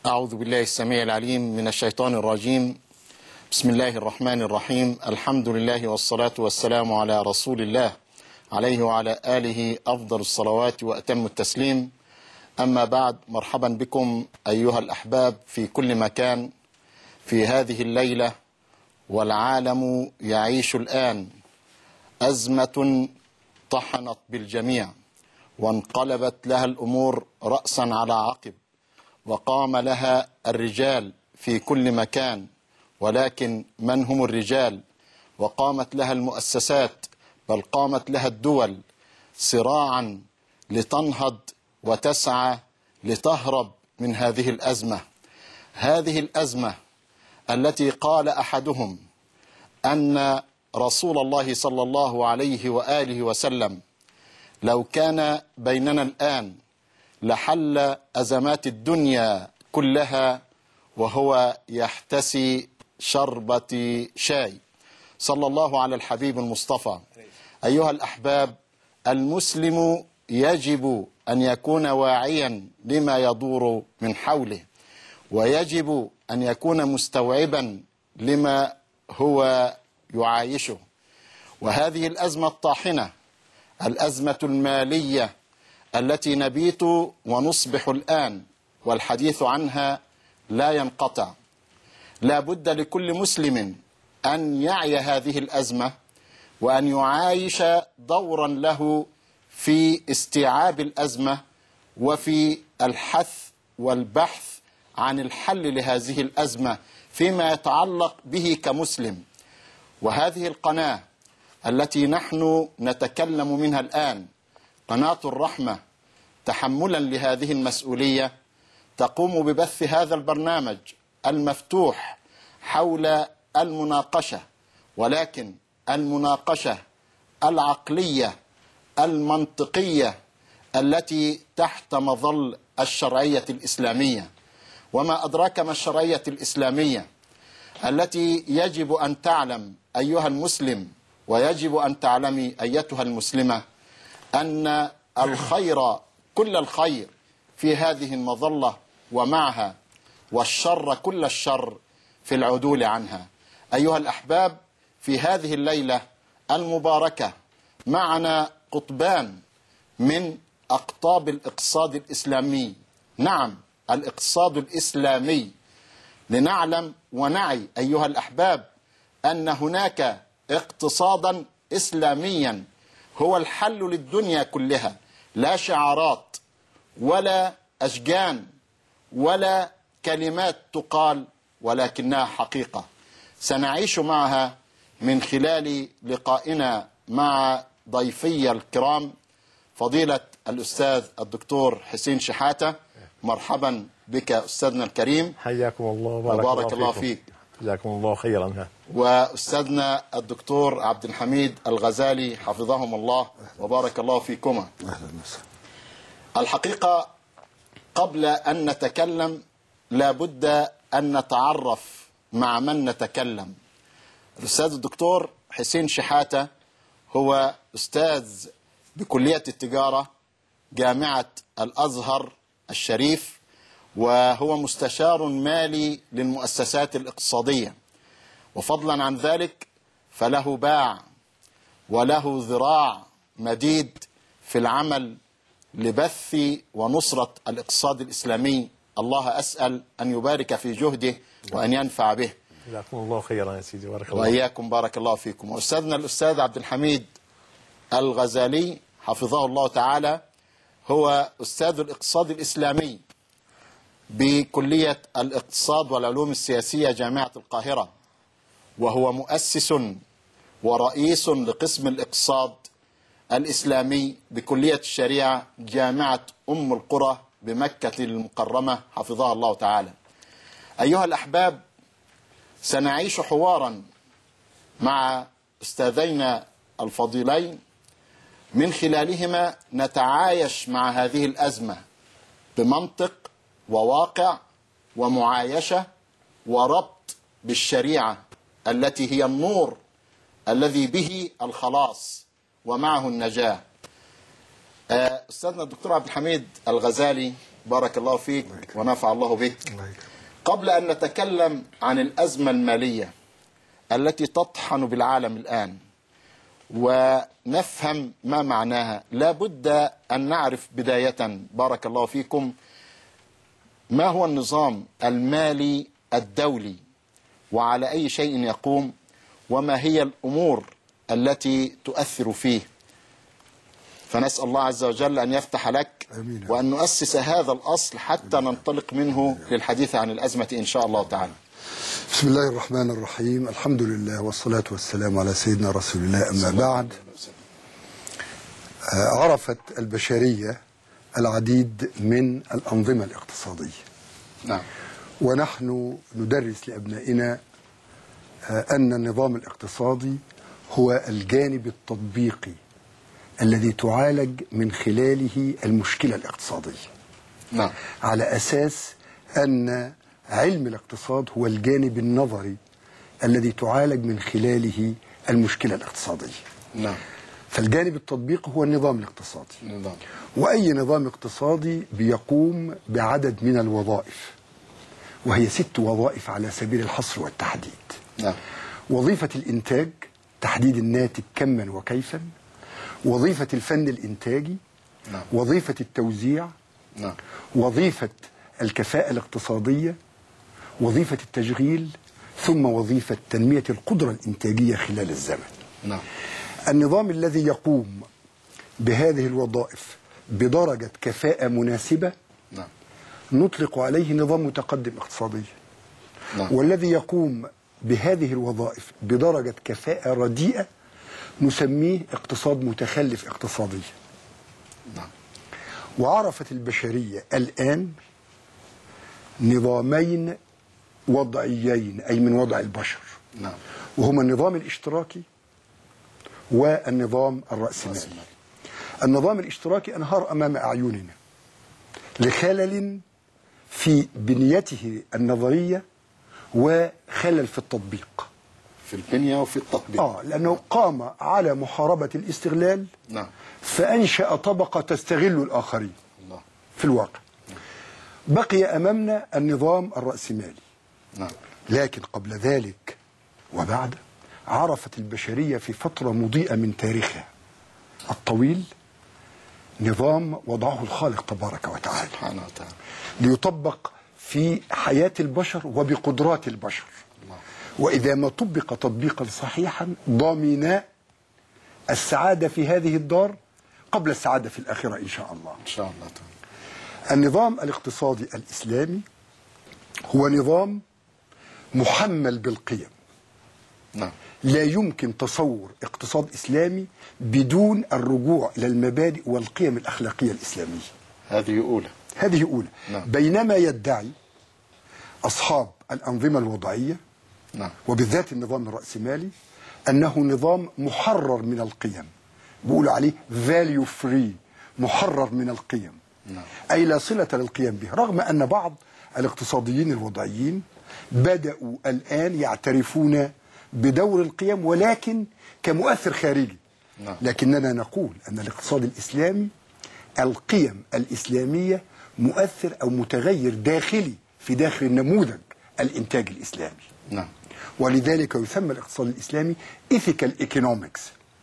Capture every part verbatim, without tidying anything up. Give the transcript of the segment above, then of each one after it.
أعوذ بالله السميع العليم من الشيطان الرجيم. بسم الله الرحمن الرحيم. الحمد لله والصلاة والسلام على رسول الله عليه وعلى آله أفضل الصلوات وأتم التسليم. أما بعد، مرحبا بكم أيها الأحباب في كل مكان في هذه الليلة. والعالم يعيش الآن أزمة طحنت بالجميع، وانقلبت لها الأمور رأسا على عقب، وقام لها الرجال في كل مكان. ولكن من هم الرجال؟ وقامت لها المؤسسات، بل قامت لها الدول صراعا لتنهض وتسعى لتهرب من هذه الأزمة. هذه الأزمة التي قال أحدهم أن رسول الله صلى الله عليه وآله وسلم لو كان بيننا الآن لحل أزمات الدنيا كلها وهو يحتسي شربة شاي. صلى الله على الحبيب المصطفى. أيها الأحباب، المسلم يجب أن يكون واعيا لما يدور من حوله، ويجب أن يكون مستوعبا لما هو يعايشه. وهذه الأزمة الطاحنة، الأزمة المالية التي نبيت ونصبح الآن والحديث عنها لا ينقطع، لا بد لكل مسلم أن يعي هذه الأزمة وأن يعايش دورا له في استيعاب الأزمة وفي الحث والبحث عن الحل لهذه الأزمة فيما يتعلق به كمسلم. وهذه القناة التي نحن نتكلم منها الآن، قناة الرحمة، تحملا لهذه المسؤولية تقوم ببث هذا البرنامج المفتوح حول المناقشة، ولكن المناقشة العقلية المنطقية التي تحت مظل الشرعية الإسلامية. وما أدراك ما الشرعية الإسلامية التي يجب أن تعلم أيها المسلم، ويجب أن تعلمي أيتها المسلمة، أن الخير كل الخير في هذه المظلة ومعها، والشر كل الشر في العدول عنها. أيها الأحباب، في هذه الليلة المباركة معنا قطبان من أقطاب الاقتصاد الإسلامي. نعم، الاقتصاد الإسلامي، لنعلم ونعي أيها الأحباب أن هناك اقتصادا إسلاميا هو الحل للدنيا كلها، لا شعارات ولا أشجان ولا كلمات تقال، ولكنها حقيقة سنعيش معها من خلال لقائنا مع ضيفي الكرام فضيلة الأستاذ الدكتور حسين شحاتة. مرحبا بك أستاذنا الكريم، حياكم الله وبارك الله فيك. جزاكم الله خيرا. وأستاذنا الدكتور عبد الحميد الغزالي حفظهم الله وبارك الله فيكما. الحقيقة قبل أن نتكلم لابد أن نتعرف مع من نتكلم. الأستاذ الدكتور حسين شحاتة هو أستاذ بكلية التجارة جامعة الأزهر الشريف، وهو مستشار مالي للمؤسسات الاقتصادية، وفضلا عن ذلك فله باع وله ذراع مديد في العمل لبث ونصرة الاقتصاد الإسلامي. الله أسأل أن يبارك في جهده وأن ينفع به. جزاكم الله خيرا يا سيدي، بارك الله. وإياكم، بارك الله فيكم. وأستاذنا الأستاذ عبد الحميد الغزالي حفظه الله تعالى هو أستاذ الاقتصاد الإسلامي بكلية الاقتصاد والعلوم السياسية جامعة القاهرة، وهو مؤسس ورئيس لقسم الاقتصاد الإسلامي بكلية الشريعة جامعة أم القرى بمكة المكرمة حفظها الله تعالى. أيها الأحباب، سنعيش حوارا مع أستاذينا الفضيلين من خلالهما نتعايش مع هذه الأزمة بمنطق وواقع ومعايشة وربط بالشريعة التي هي النور الذي به الخلاص ومعه النجاة. أستاذنا الدكتور عبد الحميد الغزالي، بارك الله فيك ونفع الله بك. قبل أن نتكلم عن الأزمة المالية التي تطحن بالعالم الآن ونفهم ما معناها، لا بد أن نعرف بداية بارك الله فيكم ما هو النظام المالي الدولي وعلى أي شيء يقوم وما هي الأمور التي تؤثر فيه. فنسأل الله عز وجل أن يفتح لك وأن نؤسس هذا الأصل حتى ننطلق منه للحديث عن الأزمة إن شاء الله تعالى. بسم الله الرحمن الرحيم، الحمد لله والصلاة والسلام على سيدنا رسول الله. أما بعد، عرفت البشرية العديد من الأنظمة الاقتصادية. نعم. ونحن ندرس لأبنائنا أن النظام الاقتصادي هو الجانب التطبيقي الذي تعالج من خلاله المشكلة الاقتصادية. نعم. على أساس أن علم الاقتصاد هو الجانب النظري الذي تعالج من خلاله المشكلة الاقتصادية. نعم. فالجانب التطبيقي هو النظام الاقتصادي. نظام. وأي نظام اقتصادي بيقوم بعدد من الوظائف، وهي ست وظائف على سبيل الحصر والتحديد. نعم. وظيفة الإنتاج، تحديد الناتج كما وكيفا. وظيفة الفن الإنتاجي. نعم. وظيفة التوزيع. نعم. وظيفة الكفاءة الاقتصادية. وظيفة التشغيل، ثم وظيفة تنمية القدرة الإنتاجية خلال الزمن. نعم. النظام الذي يقوم بهذه الوظائف بدرجة كفاءة مناسبة نعم. نطلق عليه نظام متقدم اقتصاديا. نعم. والذي يقوم بهذه الوظائف بدرجة كفاءة رديئة نسميه اقتصاد متخلف اقتصاديا. نعم. وعرفت البشرية الآن نظامين وضعيين، أي من وضع البشر. نعم. وهما النظام الاشتراكي والنظام الرأسمالي. النظام الاشتراكي انهار أمام أعيننا لخلل في بنيته النظرية وخلل في التطبيق. في البنية وفي التطبيق. آه لأنه قام على محاربة الاستغلال. نعم. فأنشأ طبقة تستغل الآخرين. الله. في الواقع. نعم. بقي أمامنا النظام الرأسمالي. نعم. لكن قبل ذلك وبعد عرفت البشرية في فترة مضيئة من تاريخها الطويل نظام وضعه الخالق تبارك وتعالى سبحانه وتعالى ليطبق في حياة البشر وبقدرات البشر. الله. وإذا ما طبق تطبيقا صحيحا ضمن السعادة في هذه الدار قبل السعادة في الآخرة إن شاء الله. إن شاء الله تعالى. النظام الاقتصادي الإسلامي هو نظام محمل بالقيم. نعم. لا يمكن تصور اقتصاد إسلامي بدون الرجوع إلى المبادئ والقيم الأخلاقية الإسلامية. هذه أولى. هذه أولى. نعم. بينما يدعي أصحاب الأنظمة الوضعية نعم. وبالذات النظام الرأسمالي أنه نظام محرر من القيم، بيقولوا عليه value free، محرر من القيم. نعم. أي لا صلة للقيم به، رغم أن بعض الاقتصاديين الوضعيين بدأوا الآن يعترفون بدور القيم ولكن كمؤثر خارجي. نعم. لكننا نقول أن الاقتصاد الإسلامي القيم الإسلامية مؤثر أو متغير داخلي في داخل النموذج الإنتاج الإسلامي. نعم. ولذلك يسمى الاقتصاد الإسلامي ethical economics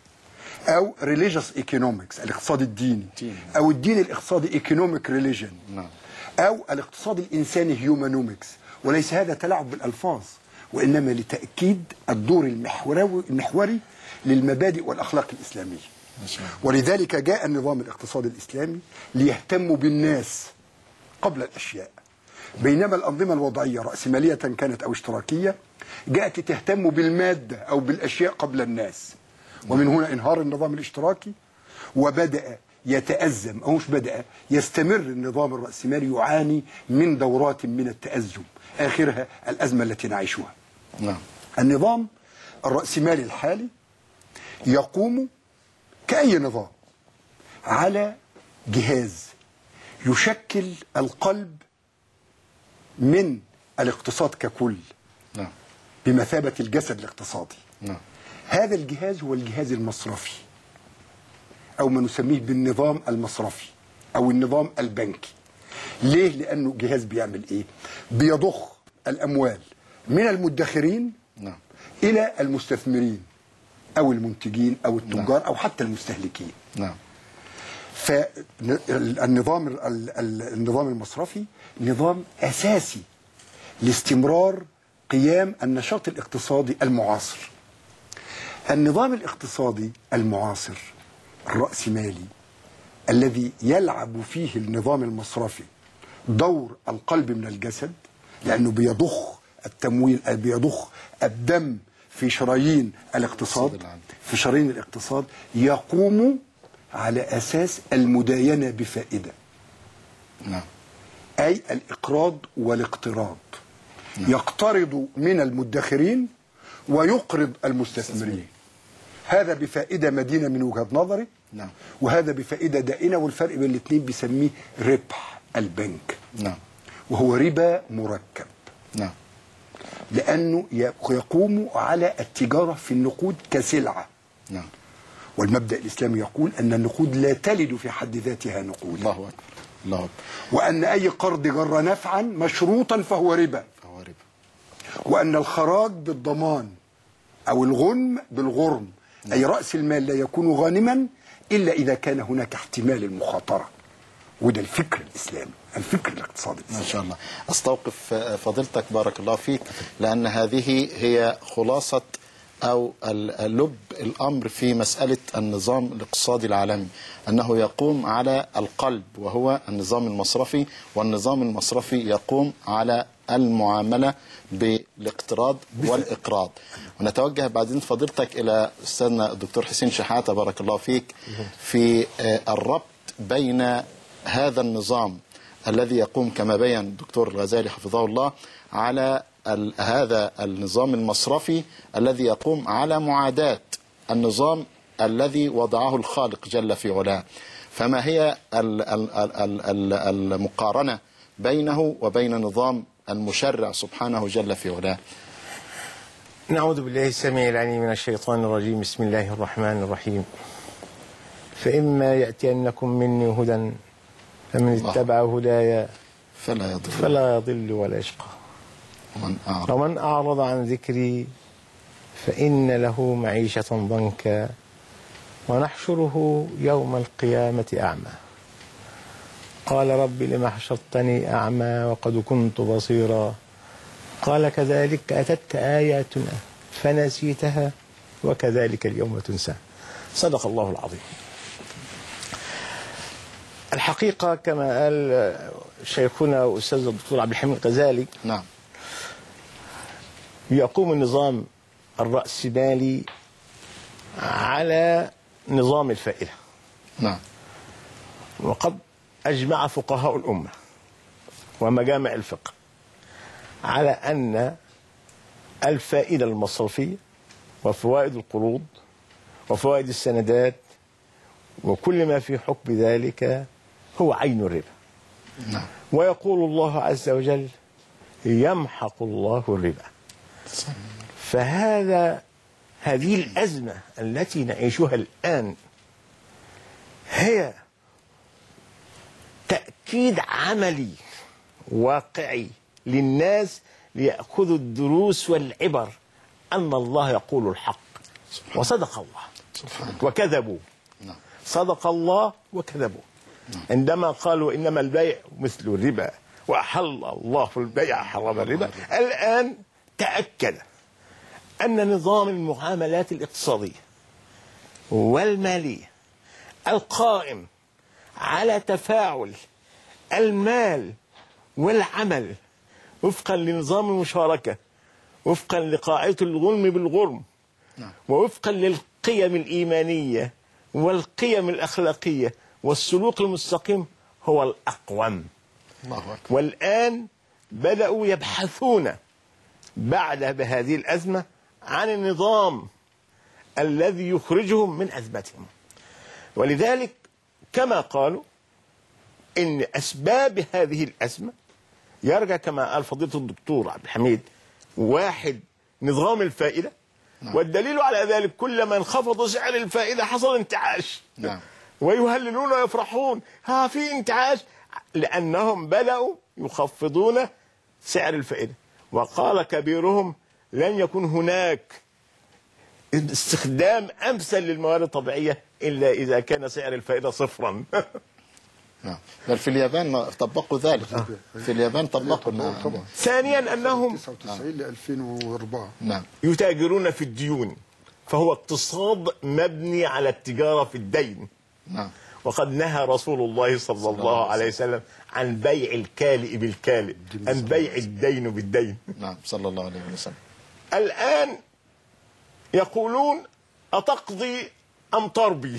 أو religious economics، الاقتصاد الديني، أو الدين الاقتصادي economic religion. نعم. أو الاقتصاد الإنساني humanomics. وليس هذا تلاعب بالألفاظ، وإنما لتأكيد الدور المحوري المحوري للمبادئ والأخلاق الإسلامية. ولذلك جاء النظام الاقتصادي الإسلامي ليهتم بالناس قبل الأشياء، بينما الأنظمة الوضعية رأسمالية كانت أو اشتراكية جاءت لتهتم بالمادة أو بالأشياء قبل الناس. ومن هنا انهار النظام الاشتراكي وبدأ يتأزم، أو مش بدأ، يستمر النظام الرأسمالي يعاني من دورات من التأزم، آخرها الأزمة التي نعيشها. نعم. النظام الرأسمالي الحالي يقوم كأي نظام على جهاز يشكل القلب من الاقتصاد ككل. نعم. بمثابة الجسد الاقتصادي. نعم. هذا الجهاز هو الجهاز المصرفي، أو ما نسميه بالنظام المصرفي أو النظام البنكي. ليه؟ لأنه جهاز بيعمل إيه؟ بيضخ الأموال من المدخرين نعم. إلى المستثمرين أو المنتجين أو التجار نعم. أو حتى المستهلكين. نعم. فالنظام النظام المصرفي نظام أساسي لاستمرار قيام النشاط الاقتصادي المعاصر. النظام الاقتصادي المعاصر الرأسمالي الذي يلعب فيه النظام المصرفي دور القلب من الجسد، لأنه بيضخ التمويل، بيضخ الدم في شرايين الاقتصاد، في شرايين الاقتصاد، يقوم على أساس المداينة بفائدة. نعم. أي الإقراض والاقتراض. نعم. يقترض من المدخرين ويقرض المستثمرين. هذا بفائدة مدينة من وجهة نظري. نعم. وهذا بفائدة دائنة، والفرق بين الاثنين بيسميه ربح البنك. نعم. وهو ربا مركب. نعم. لأنه يقوم على التجارة في النقود كسلعة. نعم. والمبدأ الإسلامي يقول أن النقود لا تلد في حد ذاتها نقود. الله أكبر. الله أكبر. وأن أي قرض جر نفعا مشروطا فهو ربا. فهو ربا. وأن الخراج بالضمان أو الغنم بالغرم. نعم. أي رأس المال لا يكون غانما إلا إذا كان هناك احتمال المخاطرة. وده الفكر الإسلامي، الفكر الاقتصادي الإسلامي. ما شاء الله. أستوقف فضيلتك بارك الله فيك، لأن هذه هي خلاصة أو لب الأمر في مسألة النظام الاقتصادي العالمي، أنه يقوم على القلب وهو النظام المصرفي، والنظام المصرفي يقوم على المعاملة بالاقتراض والإقراض. ونتوجه بعدين فضيلتك إلى أستاذنا الدكتور حسين شحاتة بارك الله فيك في الربط بين هذا النظام الذي يقوم كما بين الدكتور الغزالي حفظه الله على هذا النظام المصرفي الذي يقوم على معاداة النظام الذي وضعه الخالق جل في علاه. فما هي المقارنة بينه وبين نظام المشرع سبحانه جل في علاه؟ نعوذ بالله السميع العليم من الشيطان الرجيم. بسم الله الرحمن الرحيم. فإما يأتينكم مني هدى فمن اتبع هدايا فلا يضل فلا يضل ولا يشقى ومن أعرض, ومن أعرض عن ذكري فإن له معيشة ضنكا ونحشره يوم القيامة أعمى قال رب لم حشرتني أعمى وقد كنت بصيرا قال كذلك أتتك آياتنا فنسيتها وكذلك اليوم تنسى. صدق الله العظيم. الحقيقة كما قال شيخنا وأستاذ الدكتور عبد الحميد الغزالي، نعم، يقوم النظام الرأسمالي على نظام الفائدة. نعم. وقد أجمع فقهاء الأمة ومجامع الفقه على أن الفائدة المصرفية وفوائد القروض وفوائد السندات وكل ما في حكم ذلك هو عين الربا. نعم. ويقول الله عز وجل يمحق الله الربا. فهذا هذه الأزمة التي نعيشها الآن هي تأكيد عملي واقعي للناس ليأخذوا الدروس والعبر أن الله يقول الحق وصدق الله وكذبوا. نعم. صدق الله وكذبوا. نعم. عندما قالوا إنما البيع مثل الربا وأحل الله البيع حرم الربا، الآن تأكد أن نظام المعاملات الاقتصادية والمالية القائم على تفاعل المال والعمل وفقا لنظام المشاركة، وفقا لقاعدة الغنم بالغرم، ووفقا للقيم الإيمانية والقيم الأخلاقية والسلوك المستقيم هو الأقوم. الله أكبر. والآن بدأوا يبحثون بعد بهذه الأزمة عن النظام الذي يخرجهم من أزمتهم. ولذلك كما قالوا إن أسباب هذه الأزمة يرجع كما قال فضيلة الدكتور عبد الحميد، واحد نظام الفائدة. نعم. والدليل على ذلك كلما انخفض سعر الفائدة حصل انتعاش. نعم. ويهللون ويفرحون، ها في انتعاش لأنهم بدأوا يخفضون سعر الفائدة. وقال كبيرهم لن يكون هناك استخدام أمثل للموارد الطبيعية إلا إذا كان سعر الفائدة صفرا. نعم. بل في اليابان طبقوا ذلك. في اليابان طبقوا. طبعا. ثانيا أنهم تسعة وتسعين ل ألفين وأربعة. نعم. يتاجرون في الديون، فهو اقتصاد مبني على التجارة في الدين. نعم. وقد نهى رسول الله صلى الله عليه وسلم عن بيع الكالئ بالكالئ، عن بيع الدين بالدين. نعم صلى الله عليه وسلم. الآن يقولون أتقضي أم تربي؟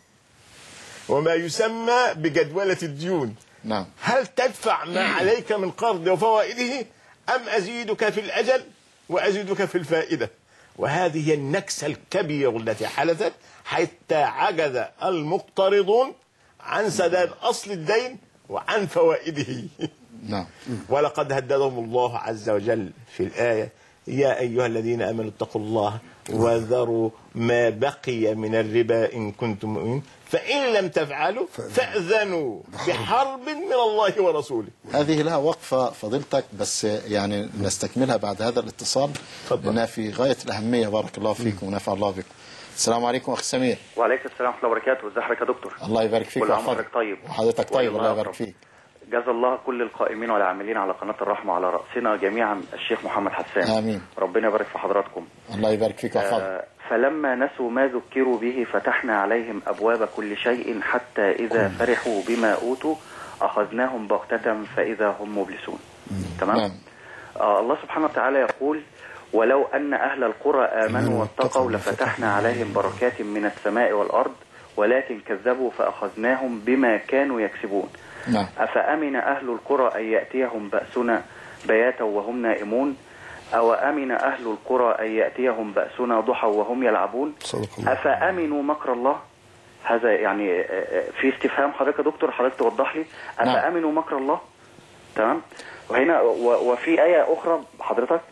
وما يسمى بجدولة الديون. نعم. هل تدفع ما عليك من قرض وفوائده أم أزيدك في الأجل وأزيدك في الفائدة؟ وهذه هي النكسة الكبيرة التي حدثت، حتى عجز المقترضون عن سداد أصل الدين وعن فوائده. نعم. ولقد هددهم الله عز وجل في الآية: يا أيها الذين آمنوا اتقوا الله وذروا ما بقي من الربا إن كنتم مؤمنين فإن لم تفعلوا فأذنوا بحرب من الله ورسوله. هذه لها وقفة فضيلتك، بس يعني نستكملها بعد هذا الاتصال لأنها في غاية الأهمية. بارك الله فيكم ونفع الله بكم. السلام عليكم أخي سمير. وعليكم السلام ورحمة الله وبركاته. ازي حضرتك يا دكتور؟ الله يبارك فيك وحضرتك طيب. وحضرتك طيب. الله يبارك فيك. جزا الله كل القائمين والعاملين على قناة الرحمة وعلى رأسنا جميعا الشيخ محمد حسان. آمين. ربنا يبارك في حضراتكم. الله يبارك فيك وحفظك. آه فلما نسوا ما ذكروا به فتحنا عليهم أبواب كل شيء حتى إذا فرحوا بما أوتوا أخذناهم بغتة فإذا هم مبلسون. تمام؟ نعم. آه الله سبحانه وتعالى يقول: ولو أن أهل القرى آمنوا واتقوا لفتحنا عليهم بركات من السماء والأرض ولكن كذبوا فأخذناهم بما كانوا يكسبون. نعم. أفأمن أهل القرى أن يأتيهم بأسنا بياتا وهم نائمون أو أمن أهل القرى أن يأتيهم بأسنا ضحى وهم يلعبون أفأمنوا مكر الله. هذا يعني في استفهام حضرتك يا دكتور، حضرتك توضح لي أفأمنوا مكر الله. تمام. وهنا وفي آية أخرى حضرتك: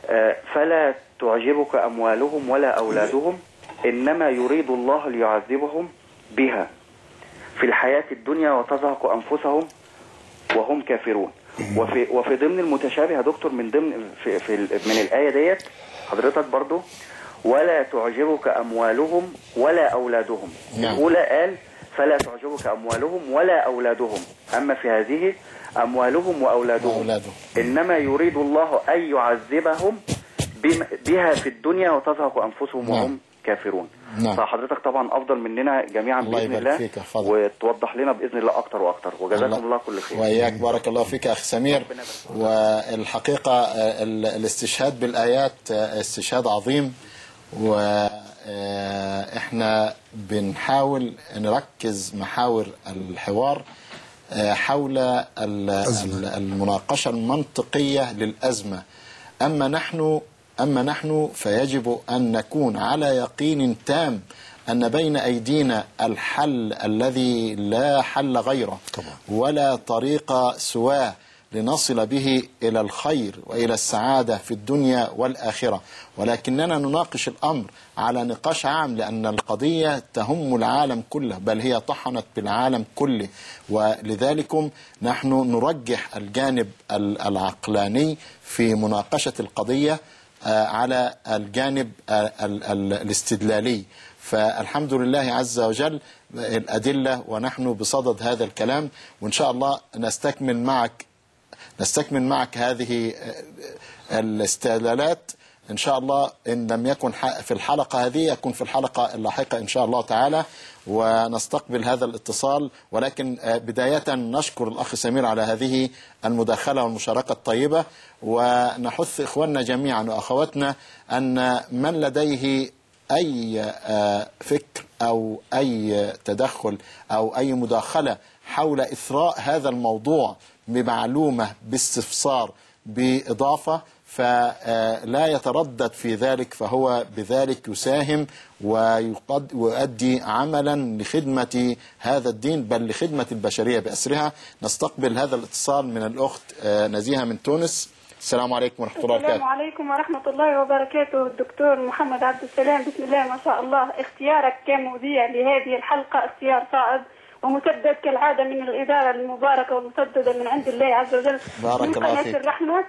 فلا تعجبك أموالهم ولا أولادهم إنما يريد الله ليعذبهم بها في الحياة الدنيا وتزهق أنفسهم وهم كافرون. وفي وفي ضمن المتشابه يا دكتور، من ضمن في, في من الآية ديت حضرتك برضو: ولا تعجبك أموالهم ولا أولادهم. الأولى قال فلا تعجبك أموالهم ولا أولادهم، أما في هذه أموالهم وأولادهم وأولادهم. إنما يريد الله أن يعذبهم بها في الدنيا وتزهق أنفسهم وهم نعم. كافرون. نعم. فحضرتك طبعا أفضل مننا جميعا الله بإذن الله فيك وتوضح لنا بإذن الله أكتر وأكتر، وجزاكم الله, الله كل خير. وإياك بارك الله فيك أخي سمير. والحقيقة الاستشهاد بالآيات استشهاد عظيم، وإحنا بنحاول نركز محاور الحوار حول المناقشة المنطقية للأزمة. أما نحن أما نحن فيجب أن نكون على يقين تام أن بين أيدينا الحل الذي لا حل غيره ولا طريق سواه لنصل به إلى الخير وإلى السعادة في الدنيا والآخرة، ولكننا نناقش الأمر على نقاش عام لأن القضية تهم العالم كله، بل هي طحنت بالعالم كله، ولذلك نحن نرجح الجانب العقلاني في مناقشة القضية على الجانب الاستدلالي. فالحمد لله عز وجل الأدلة ونحن بصدد هذا الكلام، وإن شاء الله نستكمل معك نستكمل معك هذه الاستدلالات إن شاء الله. إن لم يكن في الحلقة هذه يكون في الحلقة اللاحقة إن شاء الله تعالى، ونستقبل هذا الاتصال. ولكن بداية نشكر الأخ سمير على هذه المداخلة والمشاركة الطيبة، ونحث إخواننا جميعا وأخواتنا أن من لديه أي فكر أو أي تدخل أو أي مداخلة حول إثراء هذا الموضوع بمعلومة باستفسار بإضافة فلا يتردد في ذلك، فهو بذلك يساهم ويؤدي عملا لخدمة هذا الدين بل لخدمة البشرية بأسرها. نستقبل هذا الاتصال من الأخت نزيهة من تونس. السلام عليكم ورحمة الله وبركاته. السلام عليكم ورحمة الله وبركاته. الدكتور محمد عبد السلام، بسم الله ما شاء الله، اختيارك كمذيع لهذه الحلقة اختيار صائب ومسدد كالعادة من الإدارة المباركة والمسددة من عند الله عز وجل. بارك الله فيك. الرحمة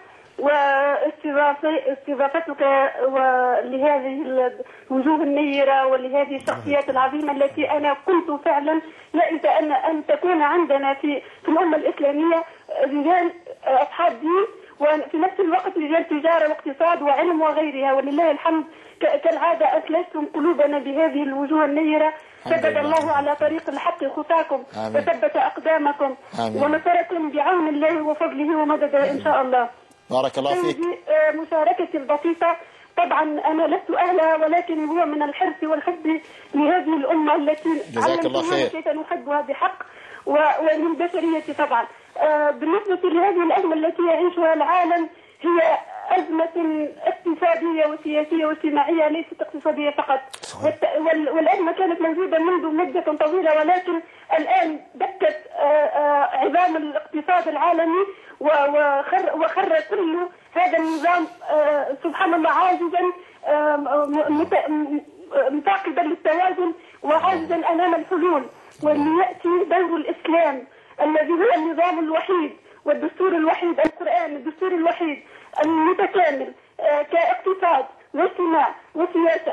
واستضافتك لهذه الوجوه النيرة ولهذه الشخصيات العظيمة التي أنا كنت فعلا يائسة أن أن تكون عندنا في في الأمة الإسلامية رجال أصحاب دين وفي نفس الوقت رجال تجارة واقتصاد وعلم وغيرها، ولله الحمد كالعادة أسلجتم قلوبنا بهذه الوجوه النيرة. ثبت الله على طريق الحق خطاكم وثبت أقدامكم ونصركم بعون الله وفضله ومدده إن شاء الله. بارك الله فيك. مشاركتي البسيطة طبعا أنا لست أهلها، ولكن هو من الحرص والحب لهذه الأمة التي علمتمونا كيف نحبها بحق وللبشرية طبعا. بالنسبة لهذه الأزمة التي يعيشها العالم هي أزمة اقتصادية وسياسية واجتماعية، ليست اقتصادية فقط. والأزمة كانت موجودة منذ مدة طويلة، ولكن الآن دكت عظام الاقتصاد العالمي وخر, وخر كل هذا النظام سبحان الله عاجزا متعقبا للتوازن وعاجزا أمام الحلول. وليأتي دور الإسلام الذي هو النظام الوحيد والدستور الوحيد، القرآن الدستور الوحيد المتكامل كاقتصاد واجتماع وسياسة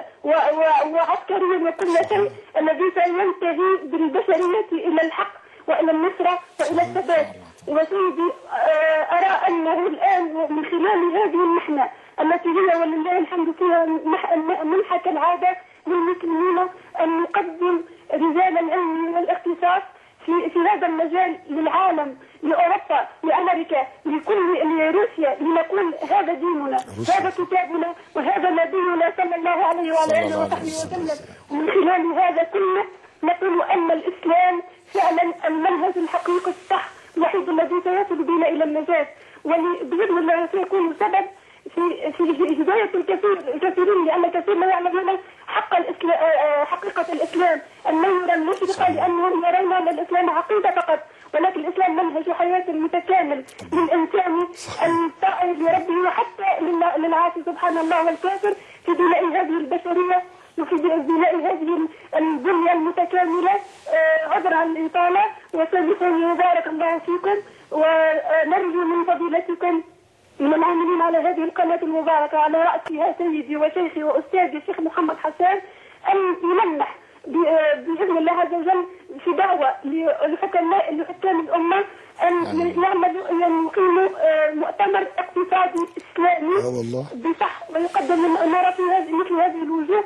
وعسكريا وكل شيء، الذي سينتهي بالبشرية إلى الحق وإلى النصرة وإلى الثبات. وسيدي أرى أنه الآن من خلال هذه المحنة التي هي ولله الحمد فيها منحة كالعادة للمسلمين أن نقدم رجال العلم والاختصاص في في هذا المجال للعالم، لأوروبا، لأمريكا، لكل لروسيا، لنقول هذا ديننا، هذا كتابنا، وهذا نبينا صلى الله عليه وعلى آله وصحبه وسلم. ومن خلال هذا كله نقول أن الإسلام فعلا المنهج الحقيقي الصح الوحيد الذي سيصل بنا إلى النجاة، وبإذن الله سيكون سبب في في هداية الكثير الكثيرين، لأن كثير ما يعلمون حق الإسلام حقيقة الإسلام النور المشرقة، لأنهم يرون أن الإسلام عقيدة فقط، ولكن الإسلام منهج حياة متكامل للإنسان الطائع لربه وحتى للعاصي سبحان الله والكافر في بناء هذه البشرية وفي بناء هذه البنية المتكاملة. عذرا عن الإطالة وسلسل بارك الله فيكم، ونرجو من فضيلتكم من العاملين على هذه القناة المباركة على رأسها سيدي وشيخي وأستاذي الشيخ محمد حسان أن يمنح بإذن الله عز وجل في دعوة لحكماء لحكام الأمة أن يعملوا أن يقيموا مؤتمر اقتصادي إسلامي بصح ويقدم لنا في هذه مثل هذه الوجوه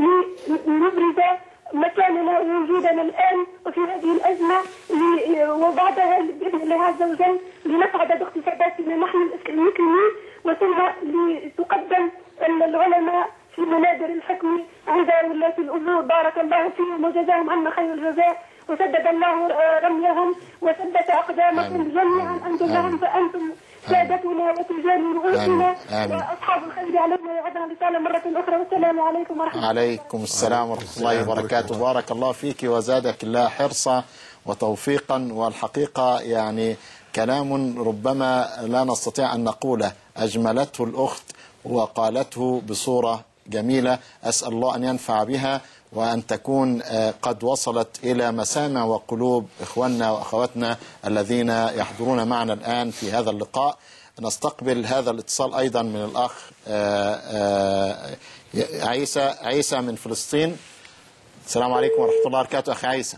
لنبرز مكاننا ووجودنا الآن وفي هذه الأزمة، وبعدها بإذن الله عز وجل لنصعد باقتصاداتنا نحن المسلمين، وثم لتقدم العلماء في منابر الحكم عند ولاة الأمور بارك الله فيهم وجزاهم عنا خير الجزاء، وسدد الله رميهم وثبت أقدامكم جميعا أنتم لهم فأنتم سادتنا وتجاري رؤوسنا وأصحاب الخير علينا يعدنا رسالة مرة أخرى. والسلام عليكم ورحمة الله. عليكم السلام ورحمة الله وبركاته. بارك الله فيك وزادك الله حرصا وتوفيقا. والحقيقة يعني كلام ربما لا نستطيع أن نقوله أجملته الأخت وقالته بصورة جميلة. أسأل الله أن ينفع بها وأن تكون قد وصلت إلى مسامع وقلوب إخواننا وأخواتنا الذين يحضرون معنا الآن في هذا اللقاء. نستقبل هذا الاتصال أيضا من الأخ عيسى عيسى من فلسطين. السلام عليكم ورحمة الله وبركاته أخي عيسى.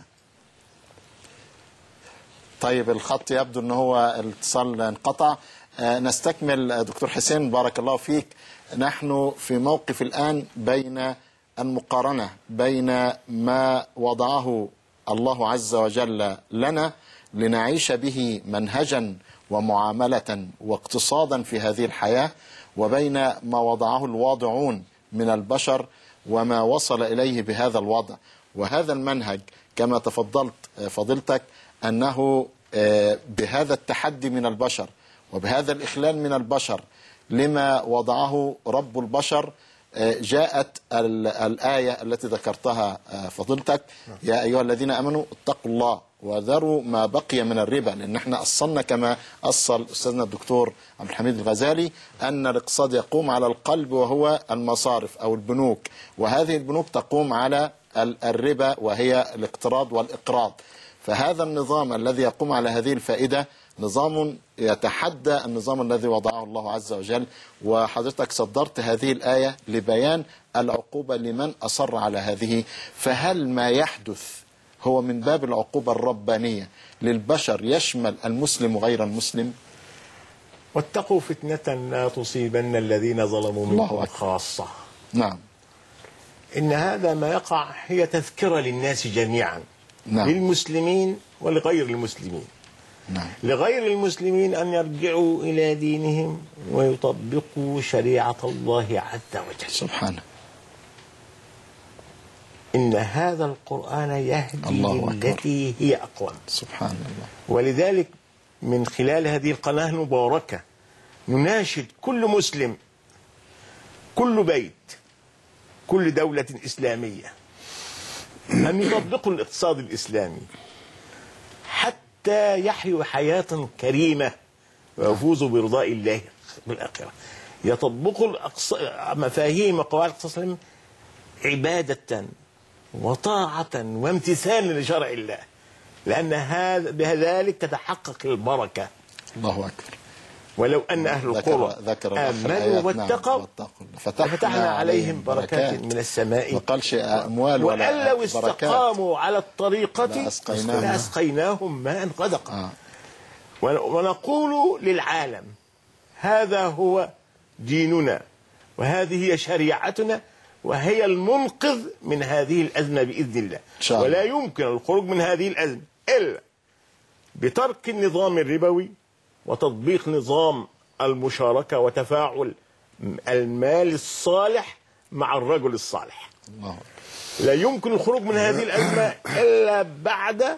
طيب الخط يبدو أنه هو الاتصال انقطع. نستكمل دكتور حسين بارك الله فيك. نحن في موقف الآن بين المقارنة بين ما وضعه الله عز وجل لنا لنعيش به منهجا ومعاملة واقتصادا في هذه الحياة، وبين ما وضعه الواضعون من البشر وما وصل إليه بهذا الوضع. وهذا المنهج كما تفضلت فضلتك أنه بهذا التحدي من البشر وبهذا الإخلال من البشر لما وضعه رب البشر جاءت الآية التي ذكرتها فضلتك: يا أيها الذين آمنوا اتقوا الله وذروا ما بقي من الربا. لأن احنا أصلنا كما أصل أستاذنا الدكتور عبد الحميد الغزالي أن الاقتصاد يقوم على القلب وهو المصارف أو البنوك، وهذه البنوك تقوم على الربا وهي الاقتراض والإقراض. فهذا النظام الذي يقوم على هذه الفائدة نظام يتحدى النظام الذي وضعه الله عز وجل. وحضرتك صدرت هذه الآية لبيان العقوبة لمن أصر على هذه. فهل ما يحدث هو من باب العقوبة الربانية للبشر يشمل المسلم وغير المسلم؟ واتقوا فتنة لا تصيبن الذين ظلموا منكم خاصة. نعم. إن هذا ما يقع هي تذكرة للناس جميعا. نعم. للمسلمين ولغير المسلمين. نعم. لغير المسلمين أن يرجعوا إلى دينهم ويطبقوا شريعة الله عز وجل سبحانه. إن هذا القرآن يهدي للتي هي أقوم. سبحان الله. ولذلك من خلال هذه القناة المباركة نناشد كل مسلم، كل بيت، كل دولة إسلامية أن يطبقوا الاقتصاد الإسلامي حتى يحيوا حياة كريمة ويفوزوا برضاء الله بالآخرة. يطبقوا مفاهيم وقواعد الاقتصاد الإسلامي عبادة وطاعة وامتثالا لشرع الله، لأن هذا بذلك تتحقق البركة. الله أكبر. ولو أن أهل القرى آمنوا واتقوا فتحنا عليهم بركات من السماء، ما قالش أموال ولا وأن لو استقاموا على الطريقة لأسقيناهم ماء غدقا. آه. ونقول للعالم هذا هو ديننا وهذه هي شريعتنا وهي المنقذ من هذه الأزمة بإذن الله. شاء. ولا يمكن الخروج من هذه الأزمة إلا بترك النظام الربوي وتطبيق نظام المشاركة وتفاعل المال الصالح مع الرجل الصالح. الله. لا يمكن الخروج من هذه الأزمة إلا بعد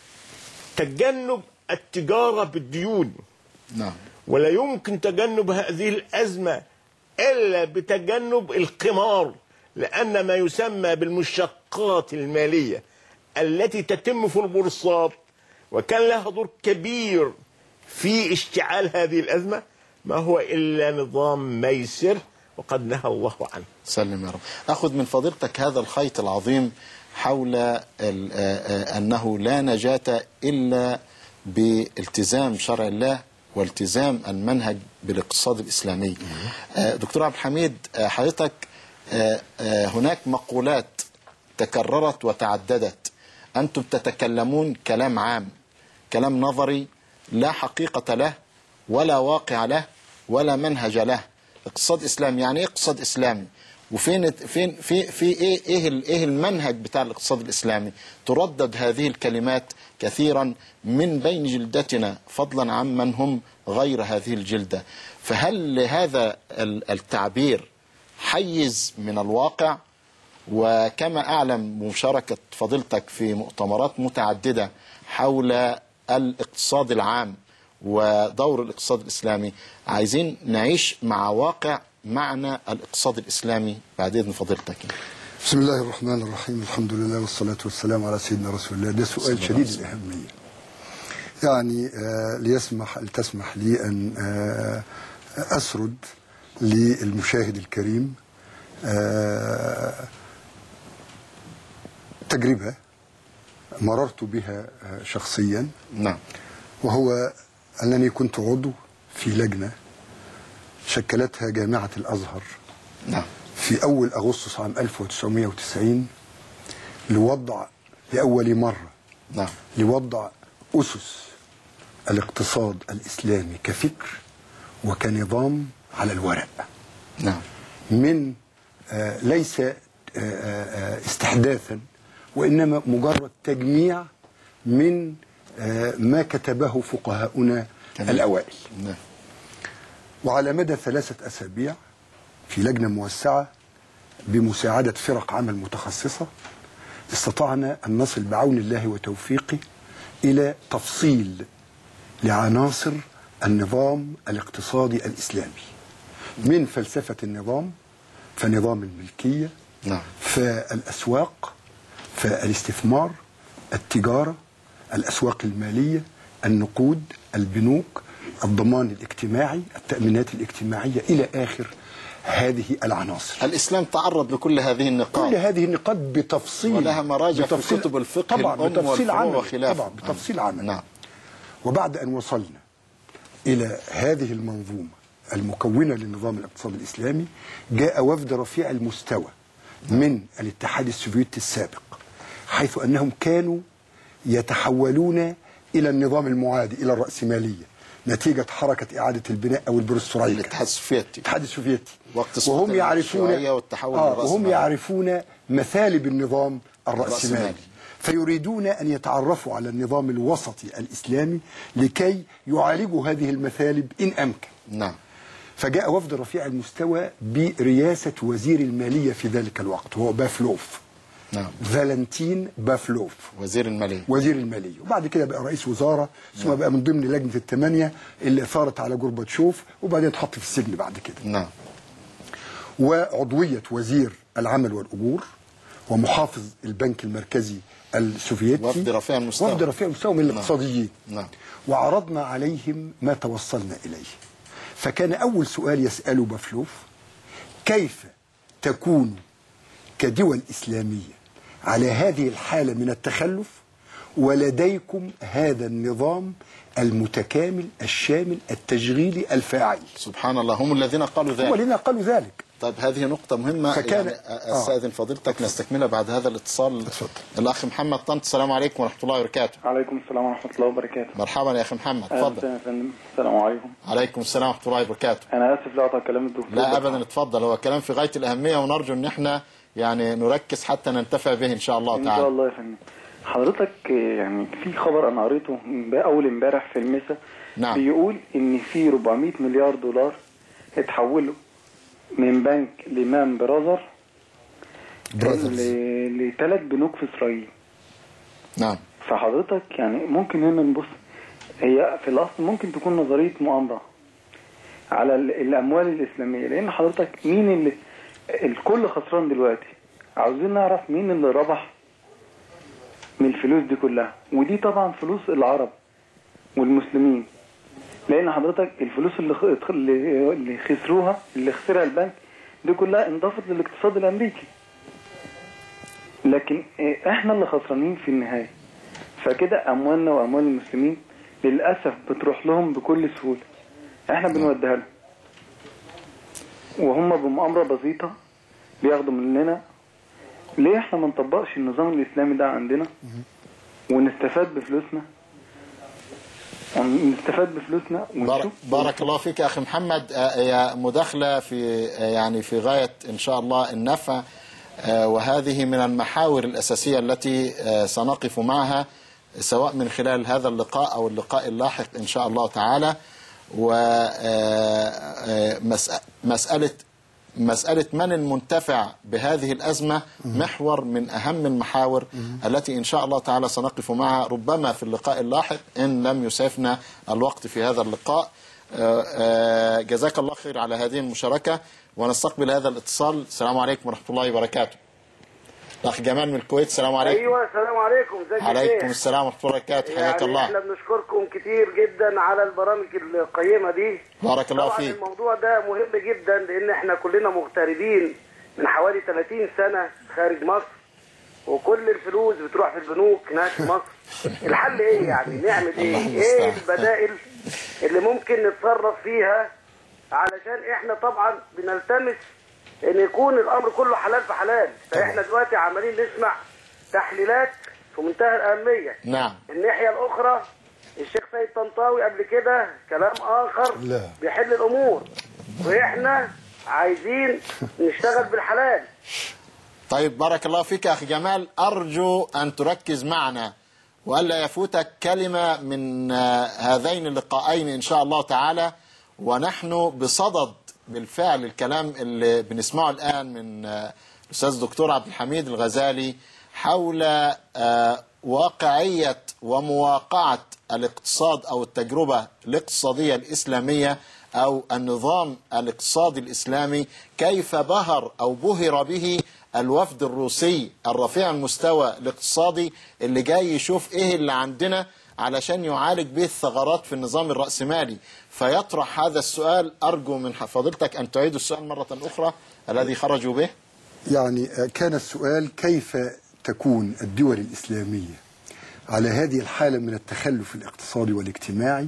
تجنب التجارة بالديون. نعم. ولا يمكن تجنب هذه الأزمة إلا بتجنب القمار، لأن ما يسمى بالمشقات المالية التي تتم في البورصات وكان لها دور كبير في اشتعال هذه الأزمة ما هو إلا نظام ميسر وقد نهى الله عنه. سلم يا رب. أخذ من فضيلتك هذا الخيط العظيم حول أنه لا نجاة إلا بالتزام شرع الله والتزام المنهج بالاقتصاد الإسلامي. دكتور عبد الحميد، حضرتك هناك مقولات تكررت وتعددت، أنتم تتكلمون كلام عام، كلام نظري لا حقيقة له ولا واقع له ولا منهج له. اقتصاد إسلامي يعني إيه اقتصاد إسلامي؟ وفين فين في في إيه إيه إيه المنهج بتاع الاقتصاد الإسلامي؟ تردد هذه الكلمات كثيرا من بين جلدتنا فضلا عن من هم غير هذه الجلدة. فهل لهذا التعبير حيز من الواقع؟ وكما أعلم مشاركة فضيلتك في مؤتمرات متعددة حول الاقتصاد العام ودور الاقتصاد الإسلامي، عايزين نعيش مع واقع معنى الاقتصاد الإسلامي بعد إذن فضيلتك. بسم الله الرحمن الرحيم، الحمد لله والصلاة والسلام على سيدنا رسول الله. ده سؤال شديد الأهمية، يعني آه ليسمح لتسمح لي أن آه أسرد للمشاهد الكريم آه تجربة مررت بها شخصيا. نعم. وهو أنني كنت عضو في لجنة شكلتها جامعة الأزهر. نعم. في أول أغسطس عام ألف وتسعمائة وتسعين لوضع لأول مرة نعم. لوضع أسس الاقتصاد الإسلامي كفكر وكنظام على الورق. نعم. من آه ليس آه آه استحداثا وإنما مجرد تجميع من آه ما كتبه فقهاؤنا الأوائل. نعم. وعلى مدى ثلاثة أسابيع في لجنة موسعة بمساعدة فرق عمل متخصصة استطعنا أن نصل بعون الله وتوفيقه إلى تفصيل لعناصر النظام الاقتصادي الإسلامي، من فلسفة النظام فنظام الملكية، نعم. فالأسواق، فالاستثمار، التجارة، الأسواق المالية، النقود، البنوك، الضمان الاجتماعي، التأمينات الاجتماعية، إلى آخر هذه العناصر. الإسلام تعرض لكل هذه النقاط، كل هذه النقاط بتفصيل، ولها مراجع في بتفصيل كتب الفقه طبعا الأم بتفصيل والفروع عمل، وخلافه. طبعا بتفصيل عمل. نعم. وبعد أن وصلنا إلى هذه المنظومة المكونة للنظام الاقتصادي الإسلامي، جاء وفد رفيع المستوى من الاتحاد السوفيتي السابق، حيث أنهم كانوا يتحولون إلى النظام المعادي، إلى الرأسمالية، نتيجة حركة إعادة البناء أو البروسترايكا. الاتحاد السوفيتي الاتحاد السوفيتي وقت وهم يعرفون والتحول آه وهم يعرفون مثالب النظام الرأسمالي، فيريدون أن يتعرفوا على النظام الوسطي الإسلامي لكي يعالجوا هذه المثالب إن أمكن. نعم. فجاء وفد رفيع المستوى برئاسة وزير المالية في ذلك الوقت، وهو بافلوف. نعم. فالنتين بافلوف، وزير المالية. وزير المالية، وبعد كده بقى رئيس وزارة، ثم نعم. بقى من ضمن لجنة الثمانية اللي ثارت على جورباتشوف، وبعدين اتحط في السجن بعد كده. نعم. وعضوية وزير العمل والأجور، ومحافظ البنك المركزي السوفيتي. وفد رفيع المستوى. وفد رفيع المستوى من الاقتصاديين. نعم. وعرضنا عليهم ما توصلنا إليه. فكان أول سؤال يسأله بافلوف: كيف تكون كدول إسلامية على هذه الحالة من التخلف ولديكم هذا النظام المتكامل الشامل التشغيلي الفاعل؟ سبحان الله، هم الذين قالوا ذلك. هم الذين قالوا ذلك. طيب هذه نقطة مهمة، فكان يعني أستاذن فضيلتك نستكملها بعد هذا الاتصال. اتفضل. الأخ محمد طنط، السلام عليكم ورحمة الله وبركاته. عليكم السلام ورحمة الله وبركاته. مرحبا يا أخي محمد، تفضل. يا فندم، السلام عليكم. عليكم السلام ورحمة الله وبركاته. أنا آسف لا أقطع كلام الدكتور. لا أبدا، اتفضل، هو كلام في غاية الأهمية، ونرجو أن احنا يعني نركز حتى ننتفع به إن شاء الله تعالى. إن شاء الله يا فندم. حضرتك يعني في خبر أنا قريته أول امبارح في المسا. نعم. بيقول إن في أربعمائة مليار دولار اتحولوا من بنك ليمان براذر لثلاث بنوك في إسرائيل. نعم. فحضرتك يعني ممكن هنا نبص، هي في الأصل ممكن تكون نظرية مؤامرة على الأموال الإسلامية، لأن حضرتك مين اللي الكل خسران دلوقتي؟ عاوزين نعرف مين اللي ربح من الفلوس دي كلها، ودي طبعا فلوس العرب والمسلمين، لأن حضرتك الفلوس اللي اللي خسروها اللي خسرها البنك دي كلها انضافت للاقتصاد الأمريكي، لكن احنا اللي خسرانين في النهاية. فكده أموالنا وأموال المسلمين للأسف بتروح لهم بكل سهولة، احنا بنوديها لهم، وهم بمؤامرة بسيطة بياخدوا مننا. ليه احنا ما نطبقش النظام الإسلامي ده عندنا ونستفاد بفلوسنا ونستفاد بفلوسنا بارك, بارك الله فيك يا أخي محمد. يا مداخلة في يعني في غاية إن شاء الله النفع، وهذه من المحاور الأساسية التي سنقف معها سواء من خلال هذا اللقاء أو اللقاء اللاحق إن شاء الله تعالى. ومسألة مسألة من المنتفع بهذه الأزمة محور من أهم المحاور التي إن شاء الله تعالى سنقف معها ربما في اللقاء اللاحق إن لم يسعفنا الوقت في هذا اللقاء. جزاك الله خير على هذه المشاركة، ونستقبل هذا الاتصال. السلام عليكم ورحمة الله وبركاته. الأخ جمال من الكويت، السلام عليكم. أيوة السلام عليكم. ازيك يا عليكم السلام ورحمة الله وبركاته. حياك يعني الله. احنا بنشكركم كتير جدا على البرامج القيمة دي. بارك الله طبعا فيك. الموضوع ده مهم جدا لأن احنا كلنا مغتربين من حوالي ثلاثين سنة خارج مصر، وكل الفلوس بتروح في البنوك هناك في مصر. الحل ايه يعني؟ نعمل ايه؟ ايه البدائل اللي ممكن نتصرف فيها علشان احنا طبعا بنلتمس ان يكون الامر كله حلال في حلال. فاحنا دلوقتي عمالين نسمع تحليلات في منتهى الاهميه. نعم. الناحيه الاخرى الشيخ سيد طنطاوي قبل كده كلام اخر لا. بيحل الامور، واحنا عايزين نشتغل بالحلال. طيب بارك الله فيك يا أخي جمال، أرجو أن تركز معنا وألا يفوتك كلمة من هذين اللقاءين إن شاء الله تعالى، ونحن بصدد بالفعل الكلام اللي بنسمعه الآن من الأستاذ الدكتور عبد الحميد الغزالي حول واقعية ومواقعة الاقتصاد أو التجربة الاقتصادية الإسلامية أو النظام الاقتصادي الإسلامي، كيف بهر أو بهر به الوفد الروسي الرفيع المستوى الاقتصادي اللي جاي يشوف إيه اللي عندنا علشان يعالج به الثغرات في النظام الرأسمالي. فيطرح هذا السؤال، أرجو من فضيلتك أن تعيد السؤال مرة أخرى الذي خرجوا به. يعني كان السؤال: كيف تكون الدول الإسلامية على هذه الحالة من التخلف الاقتصادي والاجتماعي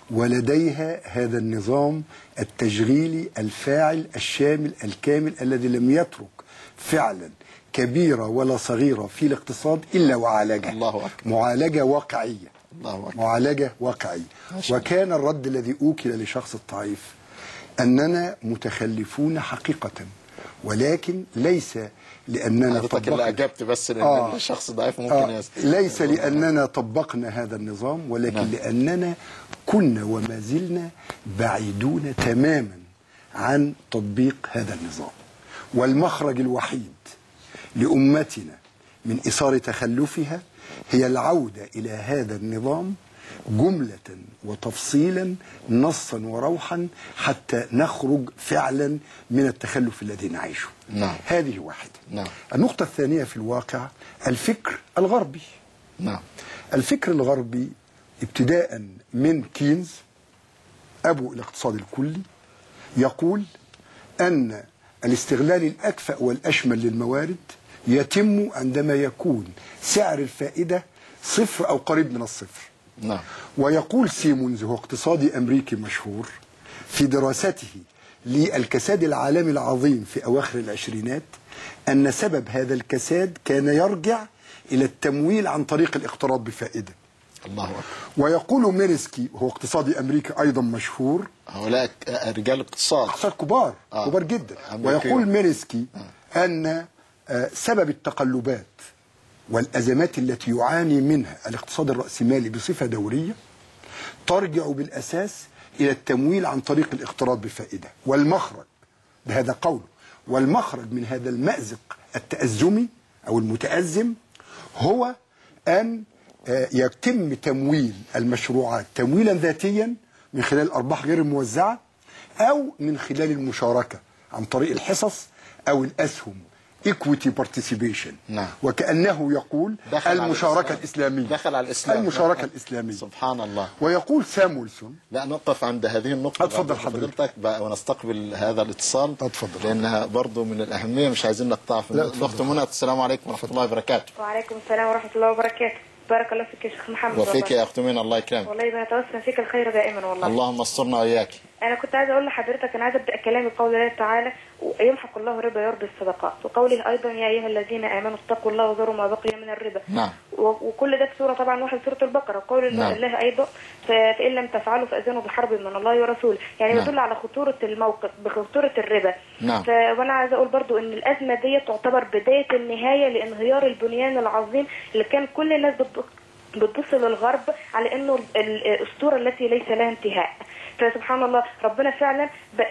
ولديها هذا النظام التشغيلي الفاعل الشامل الكامل الذي لم يترك فعلا كبيرة ولا صغيرة في الاقتصاد إلا وعالجها. الله أكبر. معالجة واقعية. الله أكبر. معالجة واقعية. وكان الرد الذي أوكل لشخص الطائف أننا متخلفون حقيقة، ولكن ليس لأننا حضرتك اللي أجبت بس لأن آه الشخص ضعيف ممكن آه يسأل. ليس لأننا طبقنا هذا النظام، ولكن نعم. لأننا كنا وما زلنا بعيدون تماما عن تطبيق هذا النظام. والمخرج الوحيد لأمتنا من إثار تخلفها هي العودة إلى هذا النظام جملة وتفصيلا، نصا وروحا، حتى نخرج فعلا من التخلف الذي نعيشه. نعم. هذه واحدة. نعم. النقطة الثانية في الواقع الفكر الغربي. نعم. الفكر الغربي ابتداء من كينز أبو الاقتصاد الكلي يقول أن الاستغلال الأكفأ والأشمل للموارد يتم عندما يكون سعر الفائدة صفر أو قريب من الصفر. نعم. ويقول سيمونز، هو اقتصادي أمريكي مشهور، في دراسته للكساد العالمي العظيم في أواخر العشرينات، أن سبب هذا الكساد كان يرجع إلى التمويل عن طريق الاقتراض بفائدة. الله أكبر. ويقول ميرسكي، هو اقتصادي أمريكي أيضا مشهور، هؤلاء رجال اقتصاد اقتصاد كبار آه. كبار جدا. ويقول ميرسكي آه. أن سبب التقلبات والأزمات التي يعاني منها الاقتصاد الرأسمالي بصفة دورية ترجع بالأساس إلى التمويل عن طريق الاقتراض بفائدة. والمخرج، بهذا قوله، والمخرج من هذا المأزق التأزمي أو المتأزم هو أن يتم تمويل المشروعات تمويلا ذاتيا من خلال الأرباح غير الموزعة، أو من خلال المشاركة عن طريق الحصص أو الأسهم، equity participation. نعم. وكأنه يقول المشاركة الإسلامية. دخل على الإسلام. المشاركة الإسلامية. سبحان الله. ويقول سامويلسون. لا، نقف عند هذه النقطة. اتفضل حضرتك ونستقبل هذا الاتصال. اتفضل. لأنها برضو من الأهمية، مش عايزين نقطع في الأخت منى. السلام عليكم ورحمة الله وبركاته. وعليكم السلام ورحمة الله وبركاته. بارك الله فيك يا شيخ محمد. وفيك يا أخت منى، الله يكرمك. والله بنتوسم فيك الخير دائما والله. اللهم استرنا وإياك. أنا كنت عايزة أقول لحضرتك، أنا عايزة أبدأ كلامي بقول الله تعالى: يمحق الله الربا ويربي الصدقات، وقوله أيضا: يا أيها الذين آمنوا اتقوا الله وذروا ما بقي من الربا. نعم. وكل ده في سورة طبعا واحد سورة البقرة. وقول نعم. الله أيضا: فإن لم تفعلوا فأذنوا بحرب من الله ورسوله. يعني نعم. يدل على خطورة الموقف، بخطورة الربا. نعم. وأنا عايزة أقول برضو إن الأزمة دي تعتبر بداية النهاية لانهيار البنيان العظيم اللي كان كل الناس بتبص للغرب على إنه الأسطورة التي ليس لها انتهاء. فسبحان الله، ربنا فعلا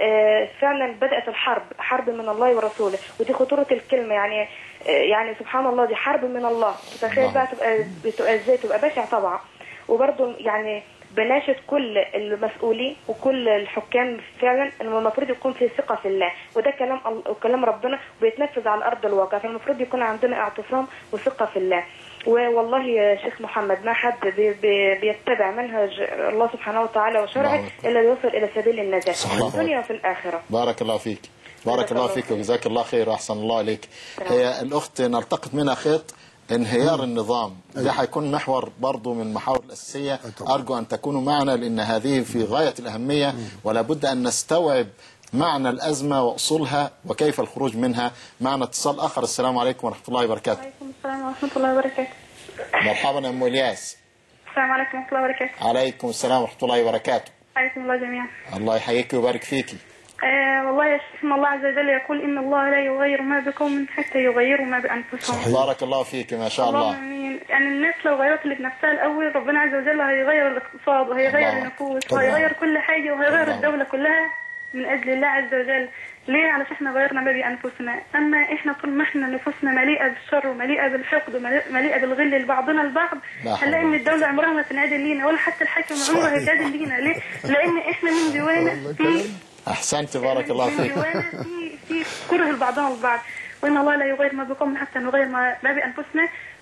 فعلا بدأت الحرب، حرب من الله ورسوله، ودي خطورة الكلمة. يعني يعني سبحان الله، دي حرب من الله. تخيل بقى تبقى بتبقى ازاي، تبقى بشع طبعا. وبرضه يعني بناشد كل المسؤولين وكل الحكام فعلا انه المفروض يكون في ثقة في الله، وده كلام كلام ربنا وبيتنفذ على ارض الواقع. فالمفروض يكون عندنا اعتصام وثقة في الله. والله يا شيخ محمد، ما حد بي بي بيتبع منهج الله سبحانه وتعالى وشرعه الا يوصل الى سبيل النجاة في الدنيا وفي الاخره. بارك الله فيك. بارك الله فيك وجزاك الله خير واحسن الله عليك. هي الاخت نلتقط منها خيط انهيار النظام، ده هيكون محور برضو من المحاور الاساسيه. ارجو ان تكونوا معنا لان هذه في غايه الاهميه، ولا بد ان نستوعب معنى الازمه واصولها وكيف الخروج منها. معنا اتصال اخر. السلام عليكم ورحمه الله وبركاته. وعليكم السلام ورحمه الله وبركاته. مرحبا يا ام الياس. السلام عليكم ورحمه الله وبركاته. عليكم السلام ورحمه الله وبركاته. حياكم الله جميعا. الله يحييك ويبارك فيكي. آه والله يا شيخ، الله عز وجل يقول إن الله لا يغير ما بقوم حتى يغيروا ما بأنفسهم. بارك الله فيك ما شاء الله. امين. يعني الناس لو غيرت اللي بنفسها الأول، ربنا عز وجل هيغير الاقتصاد وهيغير النفوس وهيغير كل حاجة وهيغير الله. الدولة كلها من أجل الله عز وجل. ليه؟ علشان احنا غيرنا ما بأنفسنا. أما احنا طول ما احنا نفوسنا مليئة بالشر ومليئة بالحقد ومليئة بالغل لبعضنا البعض، هنلاقي ان الدولة عمرها ما تنعدل لينا، ولا حتى الحاكم عمره هيجادل لينا. ليه؟ لأن احنا من جوانا في احسنت بارك الله فيك. في في كره بعضنا البعض، وان الله لا يغير ما بقوم حتى نغير ما بانفسنا.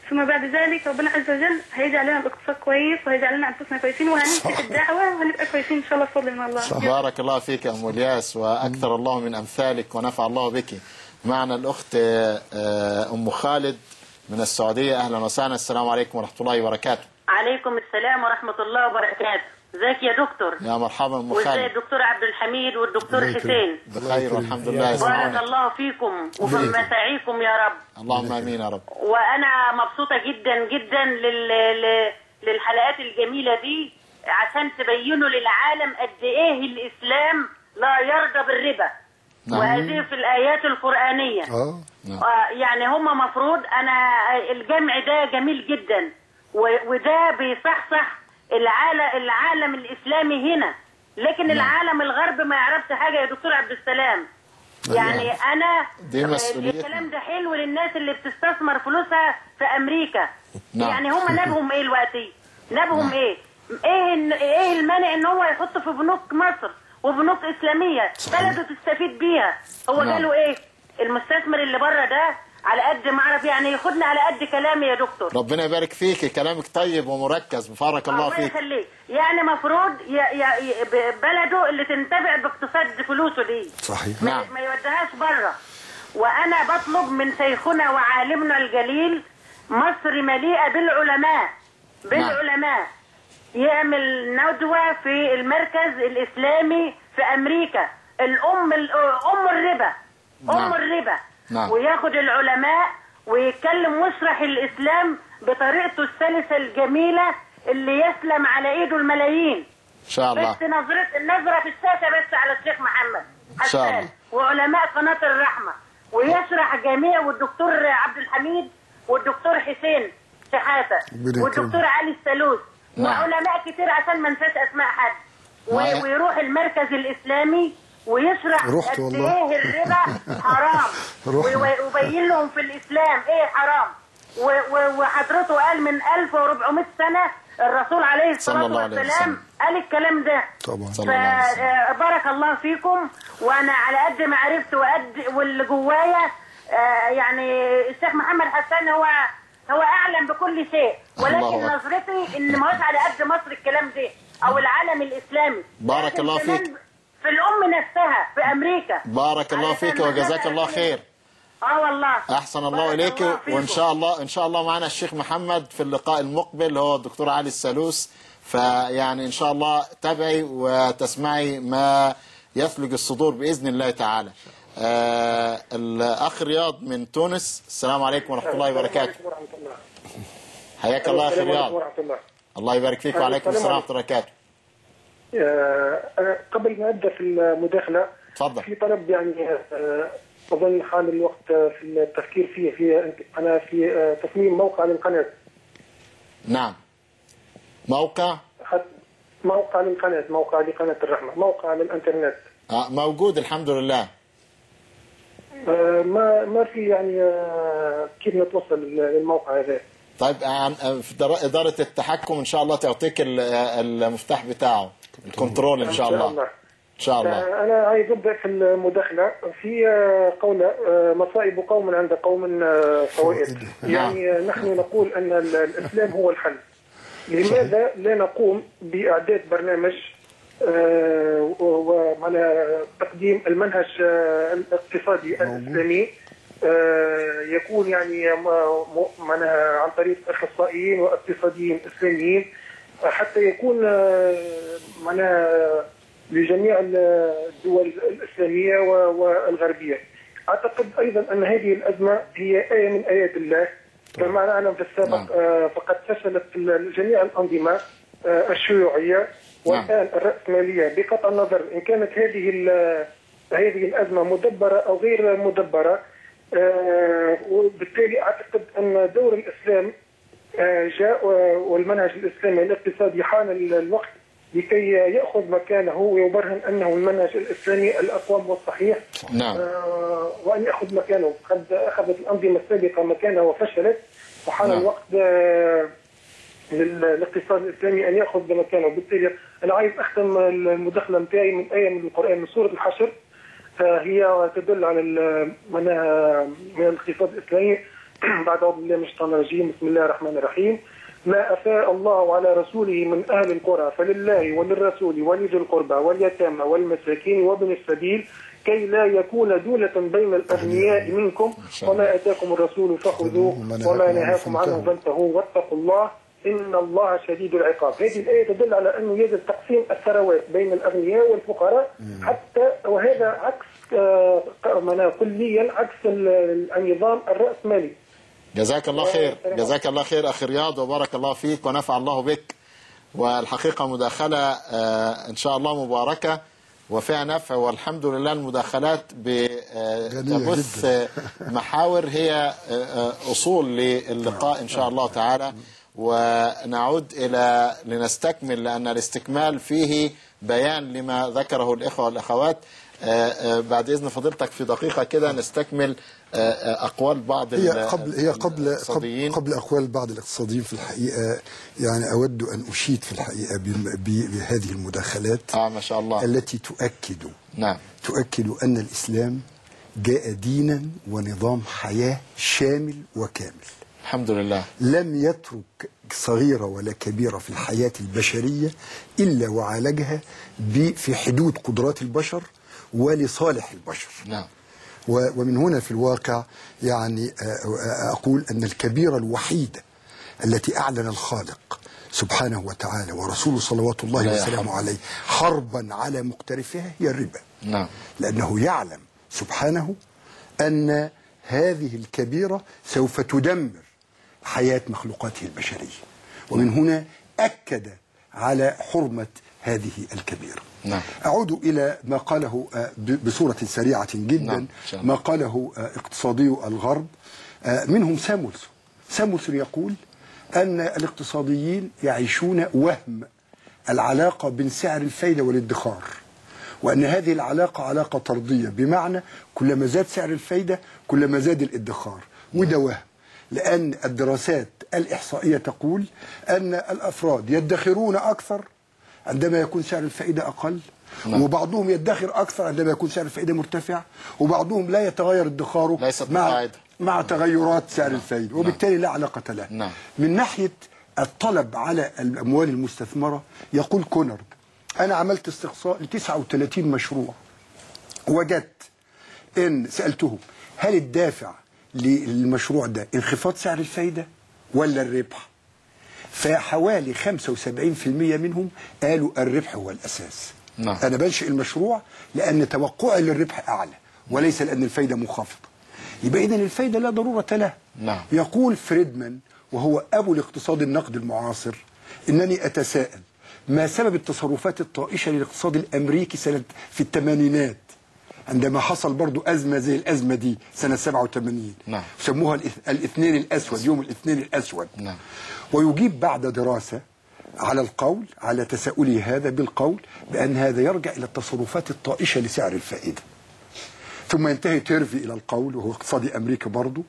ثم بعد ذلك ربنا عز وجل هيجعل لنا الاقتصاد كويس وهيجعل لنا انفسنا كويسين وهنمشي في الدعوه وهنبقى كويسين ان شاء الله بفضل من الله. بارك الله فيك يا ام الياس واكثر الله من امثالك ونفع الله بك. معنا الاخت ام خالد من السعوديه. اهلا وسهلا. السلام عليكم ورحمه الله وبركاته. عليكم السلام ورحمه الله وبركاته. ازيك يا دكتور؟ يا مرحبا ام خالد. وازاي الدكتور عبد الحميد والدكتور حسين؟ بخير والحمد لله. بارك الله فيكم وفي مساعيكم يا رب. اللهم امين يا رب. وانا مبسوطه جدا جدا لل... للحلقات الجميله دي عشان تبينوا للعالم قد ايه الاسلام لا يرضى بالربا. نعم. وهذه في الايات القرانيه. اه يعني هم مفروض انا الجمع ده جميل جدا وده بيصحصح العالم العالم الاسلامي هنا، لكن نعم. العالم الغرب ما يعرفش حاجه يا دكتور عبد السلام. يعني نعم. انا الكلام ده حلو للناس اللي بتستثمر فلوسها في امريكا. نعم. يعني هم نابهم ايه دلوقتي؟ نابهم نعم. ايه؟ ايه ايه المانع ان هو يحط في بنوك مصر وبنوك اسلاميه بلده تستفيد بيها؟ هو نعم. قالوا ايه؟ المستثمر اللي بره ده على قد ما اعرف يعني ياخدنا على قد كلامي يا دكتور. ربنا يبارك فيك، كلامك طيب ومركز. بارك الله فيك. الله يخليك. يعني مفروض بلده اللي تنتفع باقتصاد فلوسه دي. صحيح. ما, نعم. ما يوديهاش بره. وانا بطلب من شيخنا وعالمنا الجليل مصر مليئه بالعلماء بالعلماء نعم. يعمل ندوه في المركز الاسلامي في امريكا، الام ام الربا ام نعم. الربا نعم. وياخد العلماء ويتكلم ويشرح الاسلام بطريقته السلسه الجميله اللي يسلم على ايده الملايين. ان شاء الله. بس نظره النظره في الشاشه بس على الشيخ محمد ان شاء الله وعلماء قناه الرحمه ويشرح جميع، والدكتور عبد الحميد والدكتور حسين شحاته والدكتور علي السلوس نعم. وعلماء كتير عشان ما انساش اسماء حد نعم. ويروح المركز الاسلامي ويشرح قد ايه الربا حرام ويبين لهم في الاسلام ايه حرام. وحضرته قال من ألف وأربعمائة سنه الرسول عليه الصلاه والسلام قال الكلام ده طبعا. فبارك الله فيكم. وانا على قد ما عرفت وقد واللي جوايا يعني الشيخ محمد حسان هو هو اعلم بكل شيء، ولكن نظرتي ان ما هوش على قد مصر الكلام ده او العالم الاسلامي. بارك الله فيك. في الام نفسها في امريكا. بارك الله فيك وجزاك الله خير. اه والله. احسن الله اليك. وان شاء الله ان شاء الله معنا الشيخ محمد في اللقاء المقبل هو الدكتور علي السلوس، فيعني ان شاء الله تابعي وتسمعي ما يثلج الصدور باذن الله تعالى. آه الاخ رياض من تونس. السلام عليكم ورحمه الله وبركاته. حياك الله يا اخي رياض. الله يبارك فيك. وعليكم السلام ورحمه الله وبركاته. أنا قبل ما أبدأ في المداخلة تفضل. في طلب يعني أظن حان الوقت في التفكير فيه في أنا في تصميم موقع للقناة. نعم. موقع؟ موقع للقناة موقع لقناة الرحمة موقع للإنترنت. آه موجود الحمد لله. آه ما ما في يعني آه كيف نتوصل للموقع هذا؟ طيب في إدارة التحكم إن شاء الله تعطيك المفتاح بتاعه الكنترول إن شاء الله. إن شاء الله. أنا عايز أبدأ في المداخلة في قول مصائب قوم عند قوم فوائد. يعني نحن نقول أن الإسلام هو الحل. لماذا لا نقوم بإعداد برنامج ومعنى تقديم المنهج الاقتصادي الإسلامي يكون يعني معناها عن طريق اخصائيين واقتصاديين اسلاميين حتى يكون معناها لجميع الدول الاسلاميه والغربيه. اعتقد ايضا ان هذه الازمه هي ايه من ايات الله كما نعلم في السابق. فقد فشلت جميع الانظمه الشيوعيه والان الراسماليه بقطع النظر ان كانت هذه هذه الازمه مدبره او غير مدبره. آه وبالتالي أعتقد أن دور الإسلام آه جاء والمنهج الإسلامي الاقتصادي حان الوقت لكي يأخذ مكانه ويبرهن أنه المنهج الإسلامي الأقوم والصحيح. نعم. آه وأن يأخذ مكانه. قد أخذت الأنظمة السابقة مكانه وفشلت وحان نعم. الوقت آه للاقتصاد الإسلامي أن يأخذ مكانه. بالتالي أنا عايز أختم المداخلة نتاعي من آية من القرآن من سورة الحشر. هي تدل على من من الاقتصاد الاسلامي بعد أعوذ بالله من الشيطان الرجيم. بسم الله الرحمن الرحيم. ما أفاء الله على رسوله من أهل القرى فلله وللرسول ولذي القربى واليتامى والمساكين وابن السبيل كي لا يكون دولة بين الأغنياء منكم وما آتاكم الرسول فخذوه وما نهاكم عنه فانتهوا واتقوا الله إن الله شديد العقاب. هذه الآية تدل على أنه يجب تقسيم الثروات بين الأغنياء والفقراء، حتى وهذا عكس آه كليا عكس النظام الرأسمالي. جزاك الله خير، جزاك الله خير أخي رياض، وبارك الله فيك ونفع الله بك. والحقيقة مداخلة إن شاء الله مباركة وفيها نفع، والحمد لله المداخلات بتبث محاور هي أصول للقاء إن شاء الله تعالى. ونعود إلى لنستكمل، لأن الاستكمال فيه بيان لما ذكره الإخوة والأخوات. بعد إذن فضيلتك في دقيقة كده نستكمل أقوال بعض هي قبل هي قبل الاقتصاديين. قبل أقوال بعض الاقتصاديين في الحقيقة، يعني أود أن أشيد في الحقيقة بهذه المداخلات آه ما شاء الله التي تؤكد نعم تؤكد أن الإسلام جاء دينا ونظام حياة شامل وكامل. الحمد لله. لم يترك صغيرة ولا كبيرة في الحياة البشرية إلا وعالجها في حدود قدرات البشر ولصالح البشر. نعم. ومن هنا في الواقع يعني أقول أن الكبيرة الوحيدة التي أعلن الخالق سبحانه وتعالى ورسوله صلوات الله وسلامه عليه حربا على مقترفها هي الربا. نعم. لأنه يعلم سبحانه أن هذه الكبيرة سوف تدمر حياة مخلوقاته البشرية، ومن هنا أكد على حرمة هذه الكبيرة. نعم. أعود إلى ما قاله بصورة سريعة جدا. نعم. ما قاله اقتصادي الغرب، منهم سامولسون. سامولسون يقول أن الاقتصاديين يعيشون وهم العلاقة بين سعر الفايدة والادخار، وأن هذه العلاقة علاقة طردية، بمعنى كلما زاد سعر الفايدة كلما زاد الادخار، وده وهم. لأن الدراسات الإحصائية تقول أن الأفراد يدخرون أكثر عندما يكون سعر الفائدة أقل، نعم. وبعضهم يدخر أكثر عندما يكون سعر الفائدة مرتفع، وبعضهم لا يتغير ادخاره مع, مع تغيرات سعر الفائدة، وبالتالي لا علاقة له. نعم. من ناحية الطلب على الأموال المستثمرة يقول كونرد أنا عملت استقصاء ل تسعة وثلاثين مشروع، وجدت إن سألتهم هل الدافع للمشروع ده انخفاض سعر الفايدة ولا الربح؟ فحوالي خمسة وسبعين بالمئة منهم قالوا الربح هو الأساس. نعم. أنا بنشئ المشروع لأن توقعي للربح أعلى وليس لأن الفايدة منخفضة. يبقى إذن الفايدة لا ضرورة لها. نعم. يقول فريدمان وهو أبو الاقتصاد النقد المعاصر إنني أتساءل ما سبب التصرفات الطائشة للاقتصاد الأمريكي سنة في الثمانينات عندما حصل برضو أزمة زي الأزمة دي سنة سبعة وثمانين. نعم. سموها الاثنين الأسود، يوم الاثنين الأسود. نعم. ويجيب بعد دراسة على القول على تساؤلي هذا بالقول بأن هذا يرجع إلى التصرفات الطائشة لسعر الفائدة. ثم ينتهي تيرفي إلى القول وهو اقتصادي أمريكا برضو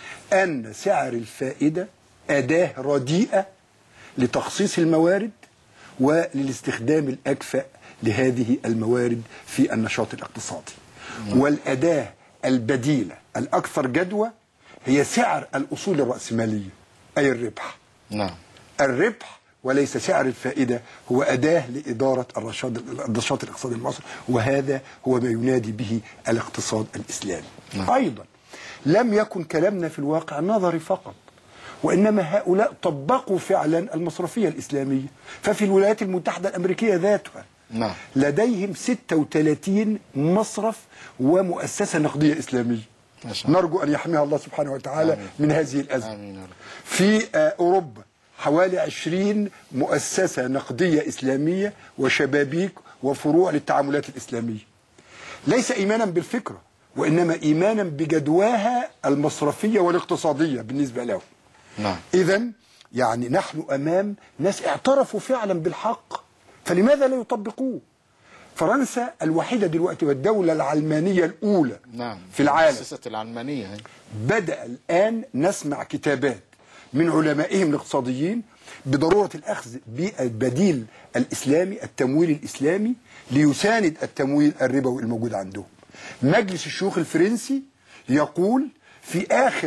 أن سعر الفائدة أداة رديئة لتخصيص الموارد وللاستخدام الأكفأ لهذه الموارد في النشاط الاقتصادي. والأداة البديلة الأكثر جدوى هي سعر الأصول الرأسمالية أي الربح. نعم. الربح وليس سعر الفائدة هو أداة لإدارة النشاط الاقتصادي المصري، وهذا هو ما ينادي به الاقتصاد الإسلامي. نعم. أيضا لم يكن كلامنا في الواقع نظري فقط، وإنما هؤلاء طبقوا فعلا المصرفية الإسلامية. ففي الولايات المتحدة الأمريكية ذاتها نعم. لديهم ستة وثلاثين مصرف ومؤسسة نقدية إسلامية. نرجو أن يحميها الله سبحانه وتعالى آمين. من هذه الأزمة. آمين. في أوروبا حوالي عشرين مؤسسة نقدية إسلامية وشبابيك وفروع للتعاملات الإسلامية، ليس إيمانا بالفكرة وإنما إيمانا بجدواها المصرفية والاقتصادية بالنسبة لهم. نعم. إذن يعني نحن أمام ناس اعترفوا فعلا بالحق، فلماذا لا يطبقوه؟ فرنسا الوحيدة دلوقتي والدولة العلمانية الأولى نعم. في العالم، مؤسسة العلمانية. بدأ الآن نسمع كتابات من علمائهم الاقتصاديين بضرورة الأخذ بالبديل الإسلامي، التمويل الإسلامي ليساند التمويل الربوي الموجود عندهم. مجلس الشيوخ الفرنسي يقول في آخر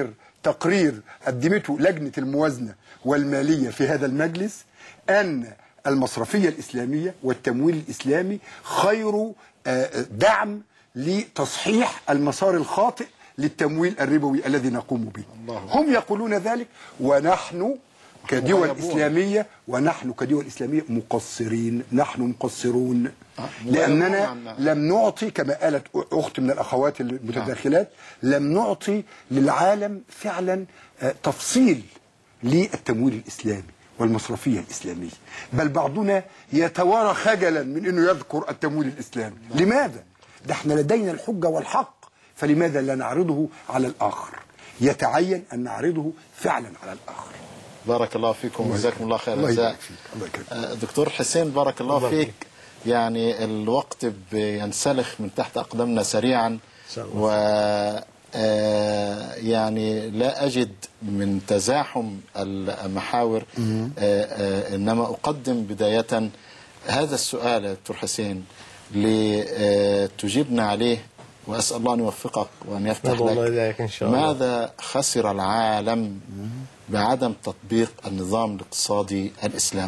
تقرير قدمته لجنة الموازنة والمالية في هذا المجلس أن المصرفية الإسلامية والتمويل الإسلامي خير دعم لتصحيح المسار الخاطئ للتمويل الربوي الذي نقوم به. هم يقولون ذلك، ونحن كدول إسلامية ونحن كدول إسلامية مقصرين، نحن مقصرون لأننا لم نعطي كما قالت أخت من الأخوات المتداخلات، لم نعطي للعالم فعلا تفصيل للتمويل الإسلامي والمصرفية الإسلامية، بل بعضنا يتوارى خجلا من أنه يذكر التمويل الإسلامي. لماذا؟ ده احنا لدينا الحجة والحق، فلماذا لا نعرضه على الآخر؟ يتعين أن نعرضه فعلا على الآخر. بارك الله فيكم وجزاكم الله خير. الله دكتور حسين بارك الله, الله فيك. يعني الوقت بينسلخ من تحت أقدامنا سريعا، و يعني لا أجد من تزاحم المحاور، إنما أقدم بداية هذا السؤال يا دكتور حسين لتجيبنا عليه، وأسأل الله أن يوفقك وأن يفتح لك. إن شاء الله. ماذا خسر العالم بعدم تطبيق النظام الاقتصادي الإسلامي؟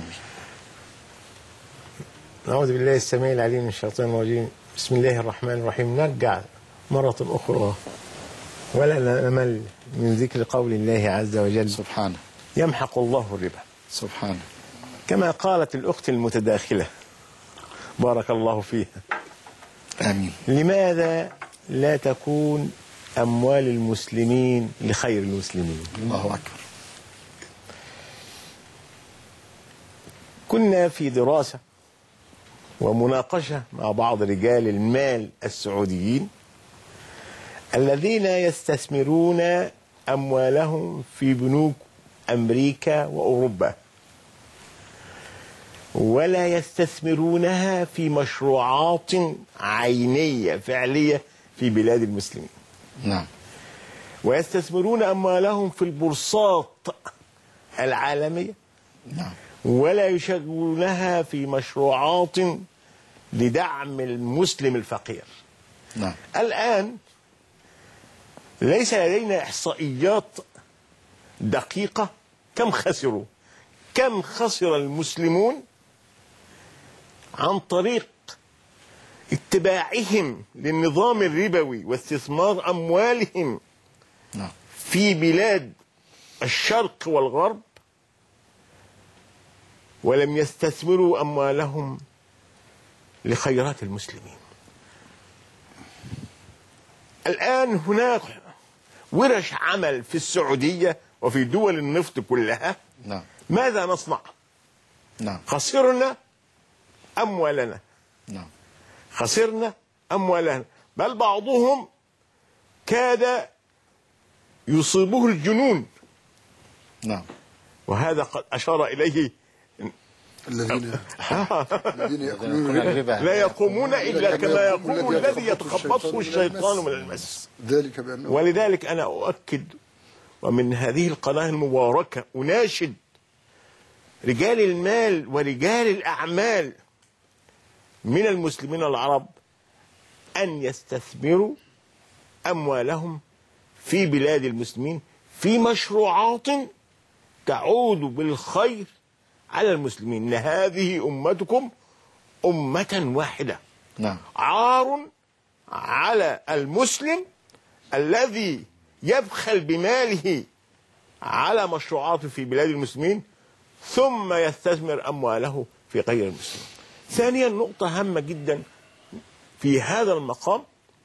نعوذ بالله السميع العليم من الشيطان الرجيم. بسم الله الرحمن الرحيم. نرجع مرة أخرى ولا نمل من ذكر قول الله عز وجل سبحانه: يمحق الله الربا. سبحانه. كما قالت الأخت المتداخلة بارك الله فيها. آمين. لماذا لا تكون أموال المسلمين لخير المسلمين؟ الله أكبر. كنا في دراسة ومناقشة مع بعض رجال المال السعوديين الذين يستثمرون أموالهم في بنوك أمريكا وأوروبا، ولا يستثمرونها في مشروعات عينية فعلية في بلاد المسلمين. نعم. ويستثمرون أموالهم في البورصات العالمية. نعم. ولا يشغلونها في مشروعات لدعم المسلم الفقير. نعم. الآن ليس لدينا إحصائيات دقيقة كم خسروا، كم خسر المسلمون عن طريق اتباعهم للنظام الربوي واستثمار أموالهم نعم. في بلاد الشرق والغرب، ولم يستثمروا أموالهم لخيرات المسلمين. الآن هناك ورش عمل في السعودية وفي دول النفط كلها. نعم. ماذا نصنع؟ نعم. خسرنا أموالنا. نعم. خسرنا أموالنا، بل بعضهم كاد يصيبه الجنون. نعم. وهذا قد أشار إليه الذين الذين يأكلون الربا لا يقومون إلا كما يقوم الذي يتخبطه الشيطان من المس. ذلك بأنه ولذلك أنا أؤكد ومن هذه القناة المباركة أناشد رجال المال ورجال الأعمال من المسلمين العرب أن يستثمروا أموالهم في بلاد المسلمين في مشروعات تعود بالخير على المسلمين. إن هذه أمتكم أمة واحدة. نعم. عار على المسلم الذي يبخل بماله على مشروعات في بلاد المسلمين ثم يستثمر أمواله في غير المسلمين. ثانيا، نقطة هامة جدا في هذا المقام،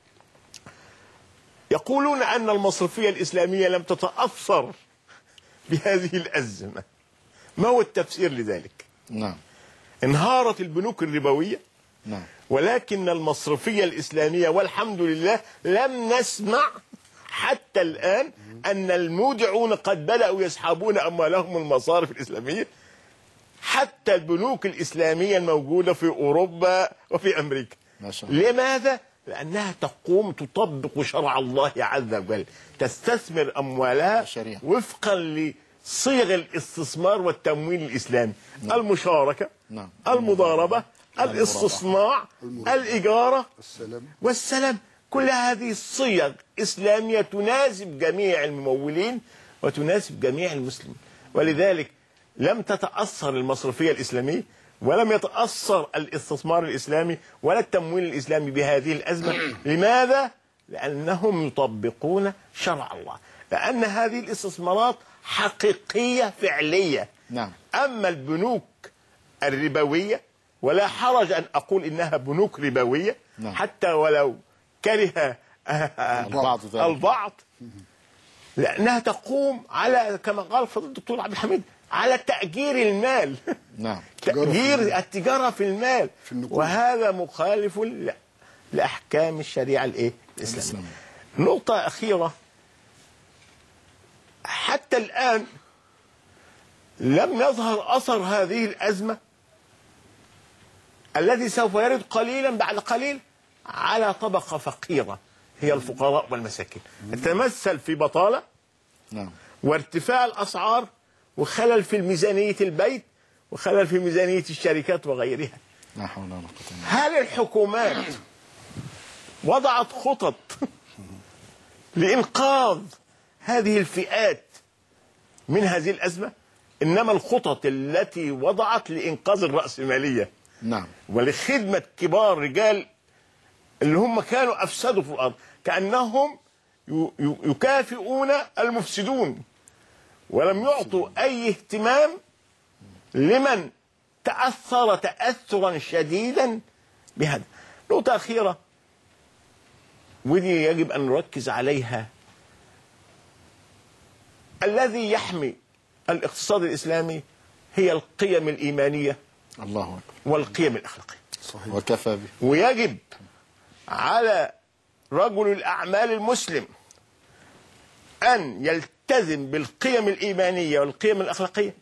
يقولون أن المصرفية الإسلامية لم تتأثر بهذه الأزمة. ما هو التفسير لذلك؟ نعم. انهارت البنوك الربوية. نعم. ولكن المصرفية الإسلامية والحمد لله لم نسمع حتى الآن أن المودعون قد بدأوا يسحبون أموالهم من المصارف الإسلامية، حتى البنوك الإسلامية الموجودة في أوروبا وفي أمريكا. ما شاء الله. لماذا؟ لأنها تقوم تطبق شرع الله عز وجل، تستثمر أموالها الشريعة وفقا لصيغ الاستثمار والتمويل الإسلامي. نعم. المشاركة. نعم. المضاربة، الاستصناع، الإجارة، السلام والسلام. كل هذه الصيغ إسلامية تناسب جميع الممولين وتناسب جميع المسلمين. ولذلك لم تتأثر المصرفية الإسلامية ولم يتأثر الاستثمار الإسلامي ولا التمويل الإسلامي بهذه الأزمة. لماذا؟ لأنهم يطبقون شرع الله، لأن هذه الاستثمارات حقيقية فعلية. نعم. أما البنوك الربوية، ولا حرج أن أقول إنها بنوك ربوية، نعم. حتى ولو كره البعض ذلك. البعض، لأنها تقوم على كما قال فضيلة الدكتور عبد الحميد على تأجير المال. نعم. تأجير التجارة في المال، في وهذا مخالف ل- لأحكام الشريعة الإيه؟ الإسلامية. نقطة أخيرة، حتى الآن لم يظهر أثر هذه الأزمة الذي سوف يرد قليلا بعد قليل على طبقة فقيرة هي الفقراء والمساكين، تتمثل في بطالة نعم. وارتفاع الأسعار وخلل في ميزانية البيت وخلل في ميزانية الشركات وغيرها. لا حول ولا قوة إلا بالله. هل الحكومات وضعت خطط لإنقاذ هذه الفئات من هذه الأزمة؟ إنما الخطط التي وضعت لإنقاذ الرأسمالية نعم. ولخدمة كبار رجال اللي هم كانوا أفسدوا في الأرض، كأنهم يكافئون المفسدون ولم يعطوا أي اهتمام لمن تأثر تأثرا شديدا بهذا. نقطة أخيرة ودي يجب أن نركز عليها، الذي يحمي الاقتصاد الإسلامي هي القيم الإيمانية الله أكبر والقيم الأخلاقية. صحيح. وكفى به. ويجب على رجل الأعمال المسلم أن يلتزم بالقيم الإيمانية والقيم الأخلاقية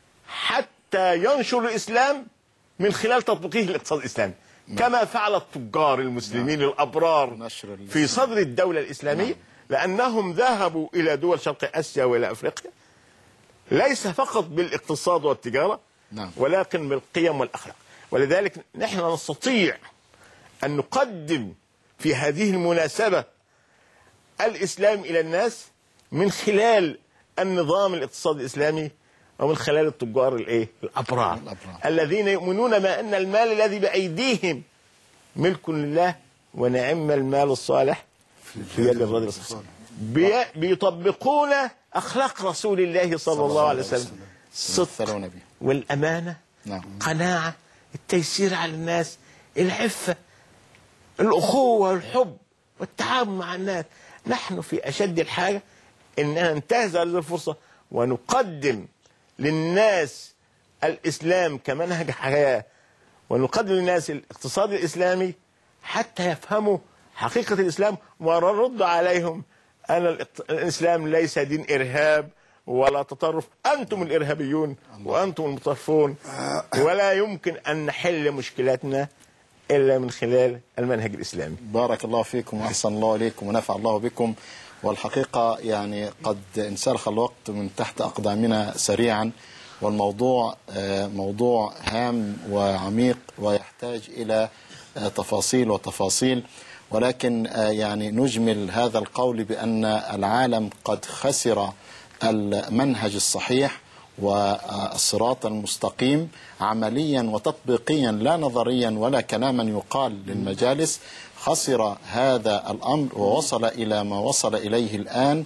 حتى ينشر الإسلام من خلال تطبيقه الاقتصاد الإسلامي، كما فعل التجار المسلمين الأبرار في صدر الدولة الإسلامية، لأنهم ذهبوا إلى دول شرق آسيا وإلى أفريقيا ليس فقط بالاقتصاد والتجارة ولكن بالقيم والأخلاق. ولذلك نحن نستطيع أن نقدم في هذه المناسبة الإسلام إلى الناس من خلال النظام الاقتصادي الإسلامي ومن خلال التجار الايه الأبرار. الأبرار الذين يؤمنون ما أن المال الذي بأيديهم ملك لله ونعم المال الصالح في يد الرجل الصالح. بي بيطبقون أخلاق رسول الله صلى الله عليه وسلم، الصدق والأمانة، نعم. قناعة، التيسير على الناس، العفة، الأخوة والحب والتعامل مع الناس. نحن في أشد الحاجة أننا ننتهز هذه الفرصة ونقدم للناس الإسلام كمنهج حياة، ونقدم للناس الاقتصاد الإسلامي حتى يفهموا حقيقة الإسلام، ونرد عليهم أن الإسلام ليس دين إرهاب ولا تطرف، أنتم الإرهابيون وأنتم المتطرفون، ولا يمكن أن نحل مشكلاتنا إلا من خلال المنهج الإسلامي. بارك الله فيكم وأحسن الله إليكم ونفع الله بكم. والحقيقة يعني قد انسلخ الوقت من تحت أقدامنا سريعا، والموضوع موضوع هام وعميق ويحتاج إلى تفاصيل وتفاصيل، ولكن يعني نجمل هذا القول بأن العالم قد خسر المنهج الصحيح والصراط المستقيم عمليا وتطبيقيا، لا نظريا ولا كلاما يقال للمجالس. خسر هذا الأمر ووصل إلى ما وصل إليه الآن،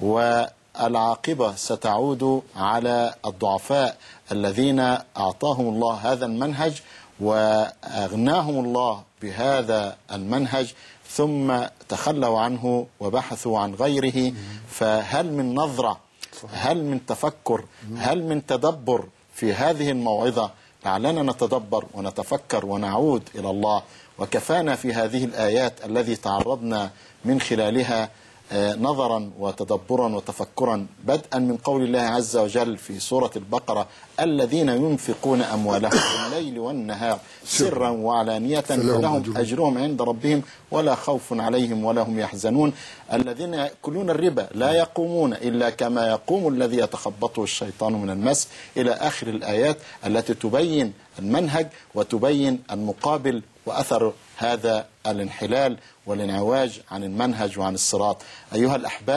والعاقبة ستعود على الضعفاء الذين أعطاهم الله هذا المنهج وأغناهم الله بهذا المنهج ثم تخلوا عنه وبحثوا عن غيره. فهل من نظرة، هل من تفكر، هل من تدبر في هذه الموعظة لعلنا نتدبر ونتفكر ونعود إلى الله؟ وكفانا في هذه الآيات الذي تعرضنا من خلالها نظرا وتدبرا وتفكرا، بدءا من قول الله عز وجل في سورة البقرة: الذين ينفقون أموالهم بالليل والنهار سرا وعلانية فلهم أجرهم عند ربهم ولا خوف عليهم ولا هم يحزنون. الذين يأكلون الربا لا يقومون إلا كما يقوم الذي يتخبطه الشيطان من المس، إلى آخر الآيات التي تبين المنهج وتبين المقابل وأثر هذا الانحلال والانعواج عن المنهج وعن الصراط. أيها الأحباب،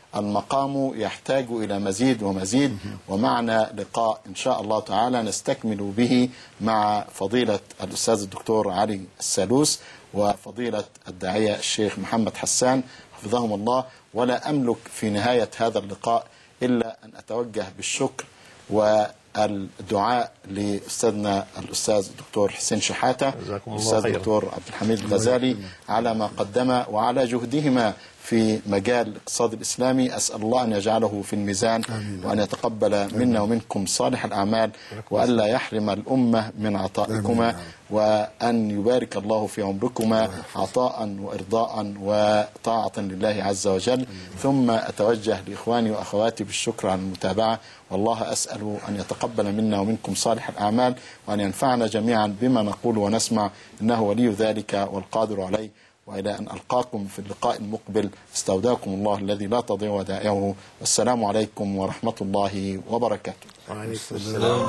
المقام يحتاج إلى مزيد ومزيد، ومعنا لقاء إن شاء الله تعالى نستكمل به مع فضيلة الأستاذ الدكتور علي السالوس وفضيلة الداعية الشيخ محمد حسان حفظهم الله. ولا أملك في نهاية هذا اللقاء إلا أن أتوجه بالشكر والدعاء لأستاذنا الأستاذ الدكتور حسين شحاتة والأستاذ الدكتور عبد الحميد الغزالي على ما قدم وعلى جهدهما في مجال الاقتصاد الإسلامي. أسأل الله أن يجعله في الميزان وأن يتقبل منا ومنكم صالح الأعمال، وألا يحرم الأمة من عطائكما، وأن يبارك الله في عمركما عطاء وإرضاء وطاعة لله عز وجل. ثم أتوجه لإخواني وأخواتي بالشكر على المتابعة، والله أسأل أن يتقبل منا ومنكم صالح الأعمال، وأن ينفعنا جميعا بما نقول ونسمع، إنه ولي ذلك والقادر عليه. وإلى أن ألقاكم في اللقاء المقبل استودعكم الله الذي لا تضيع ودائعه، والسلام عليكم ورحمة الله وبركاته. وعليكم السلام.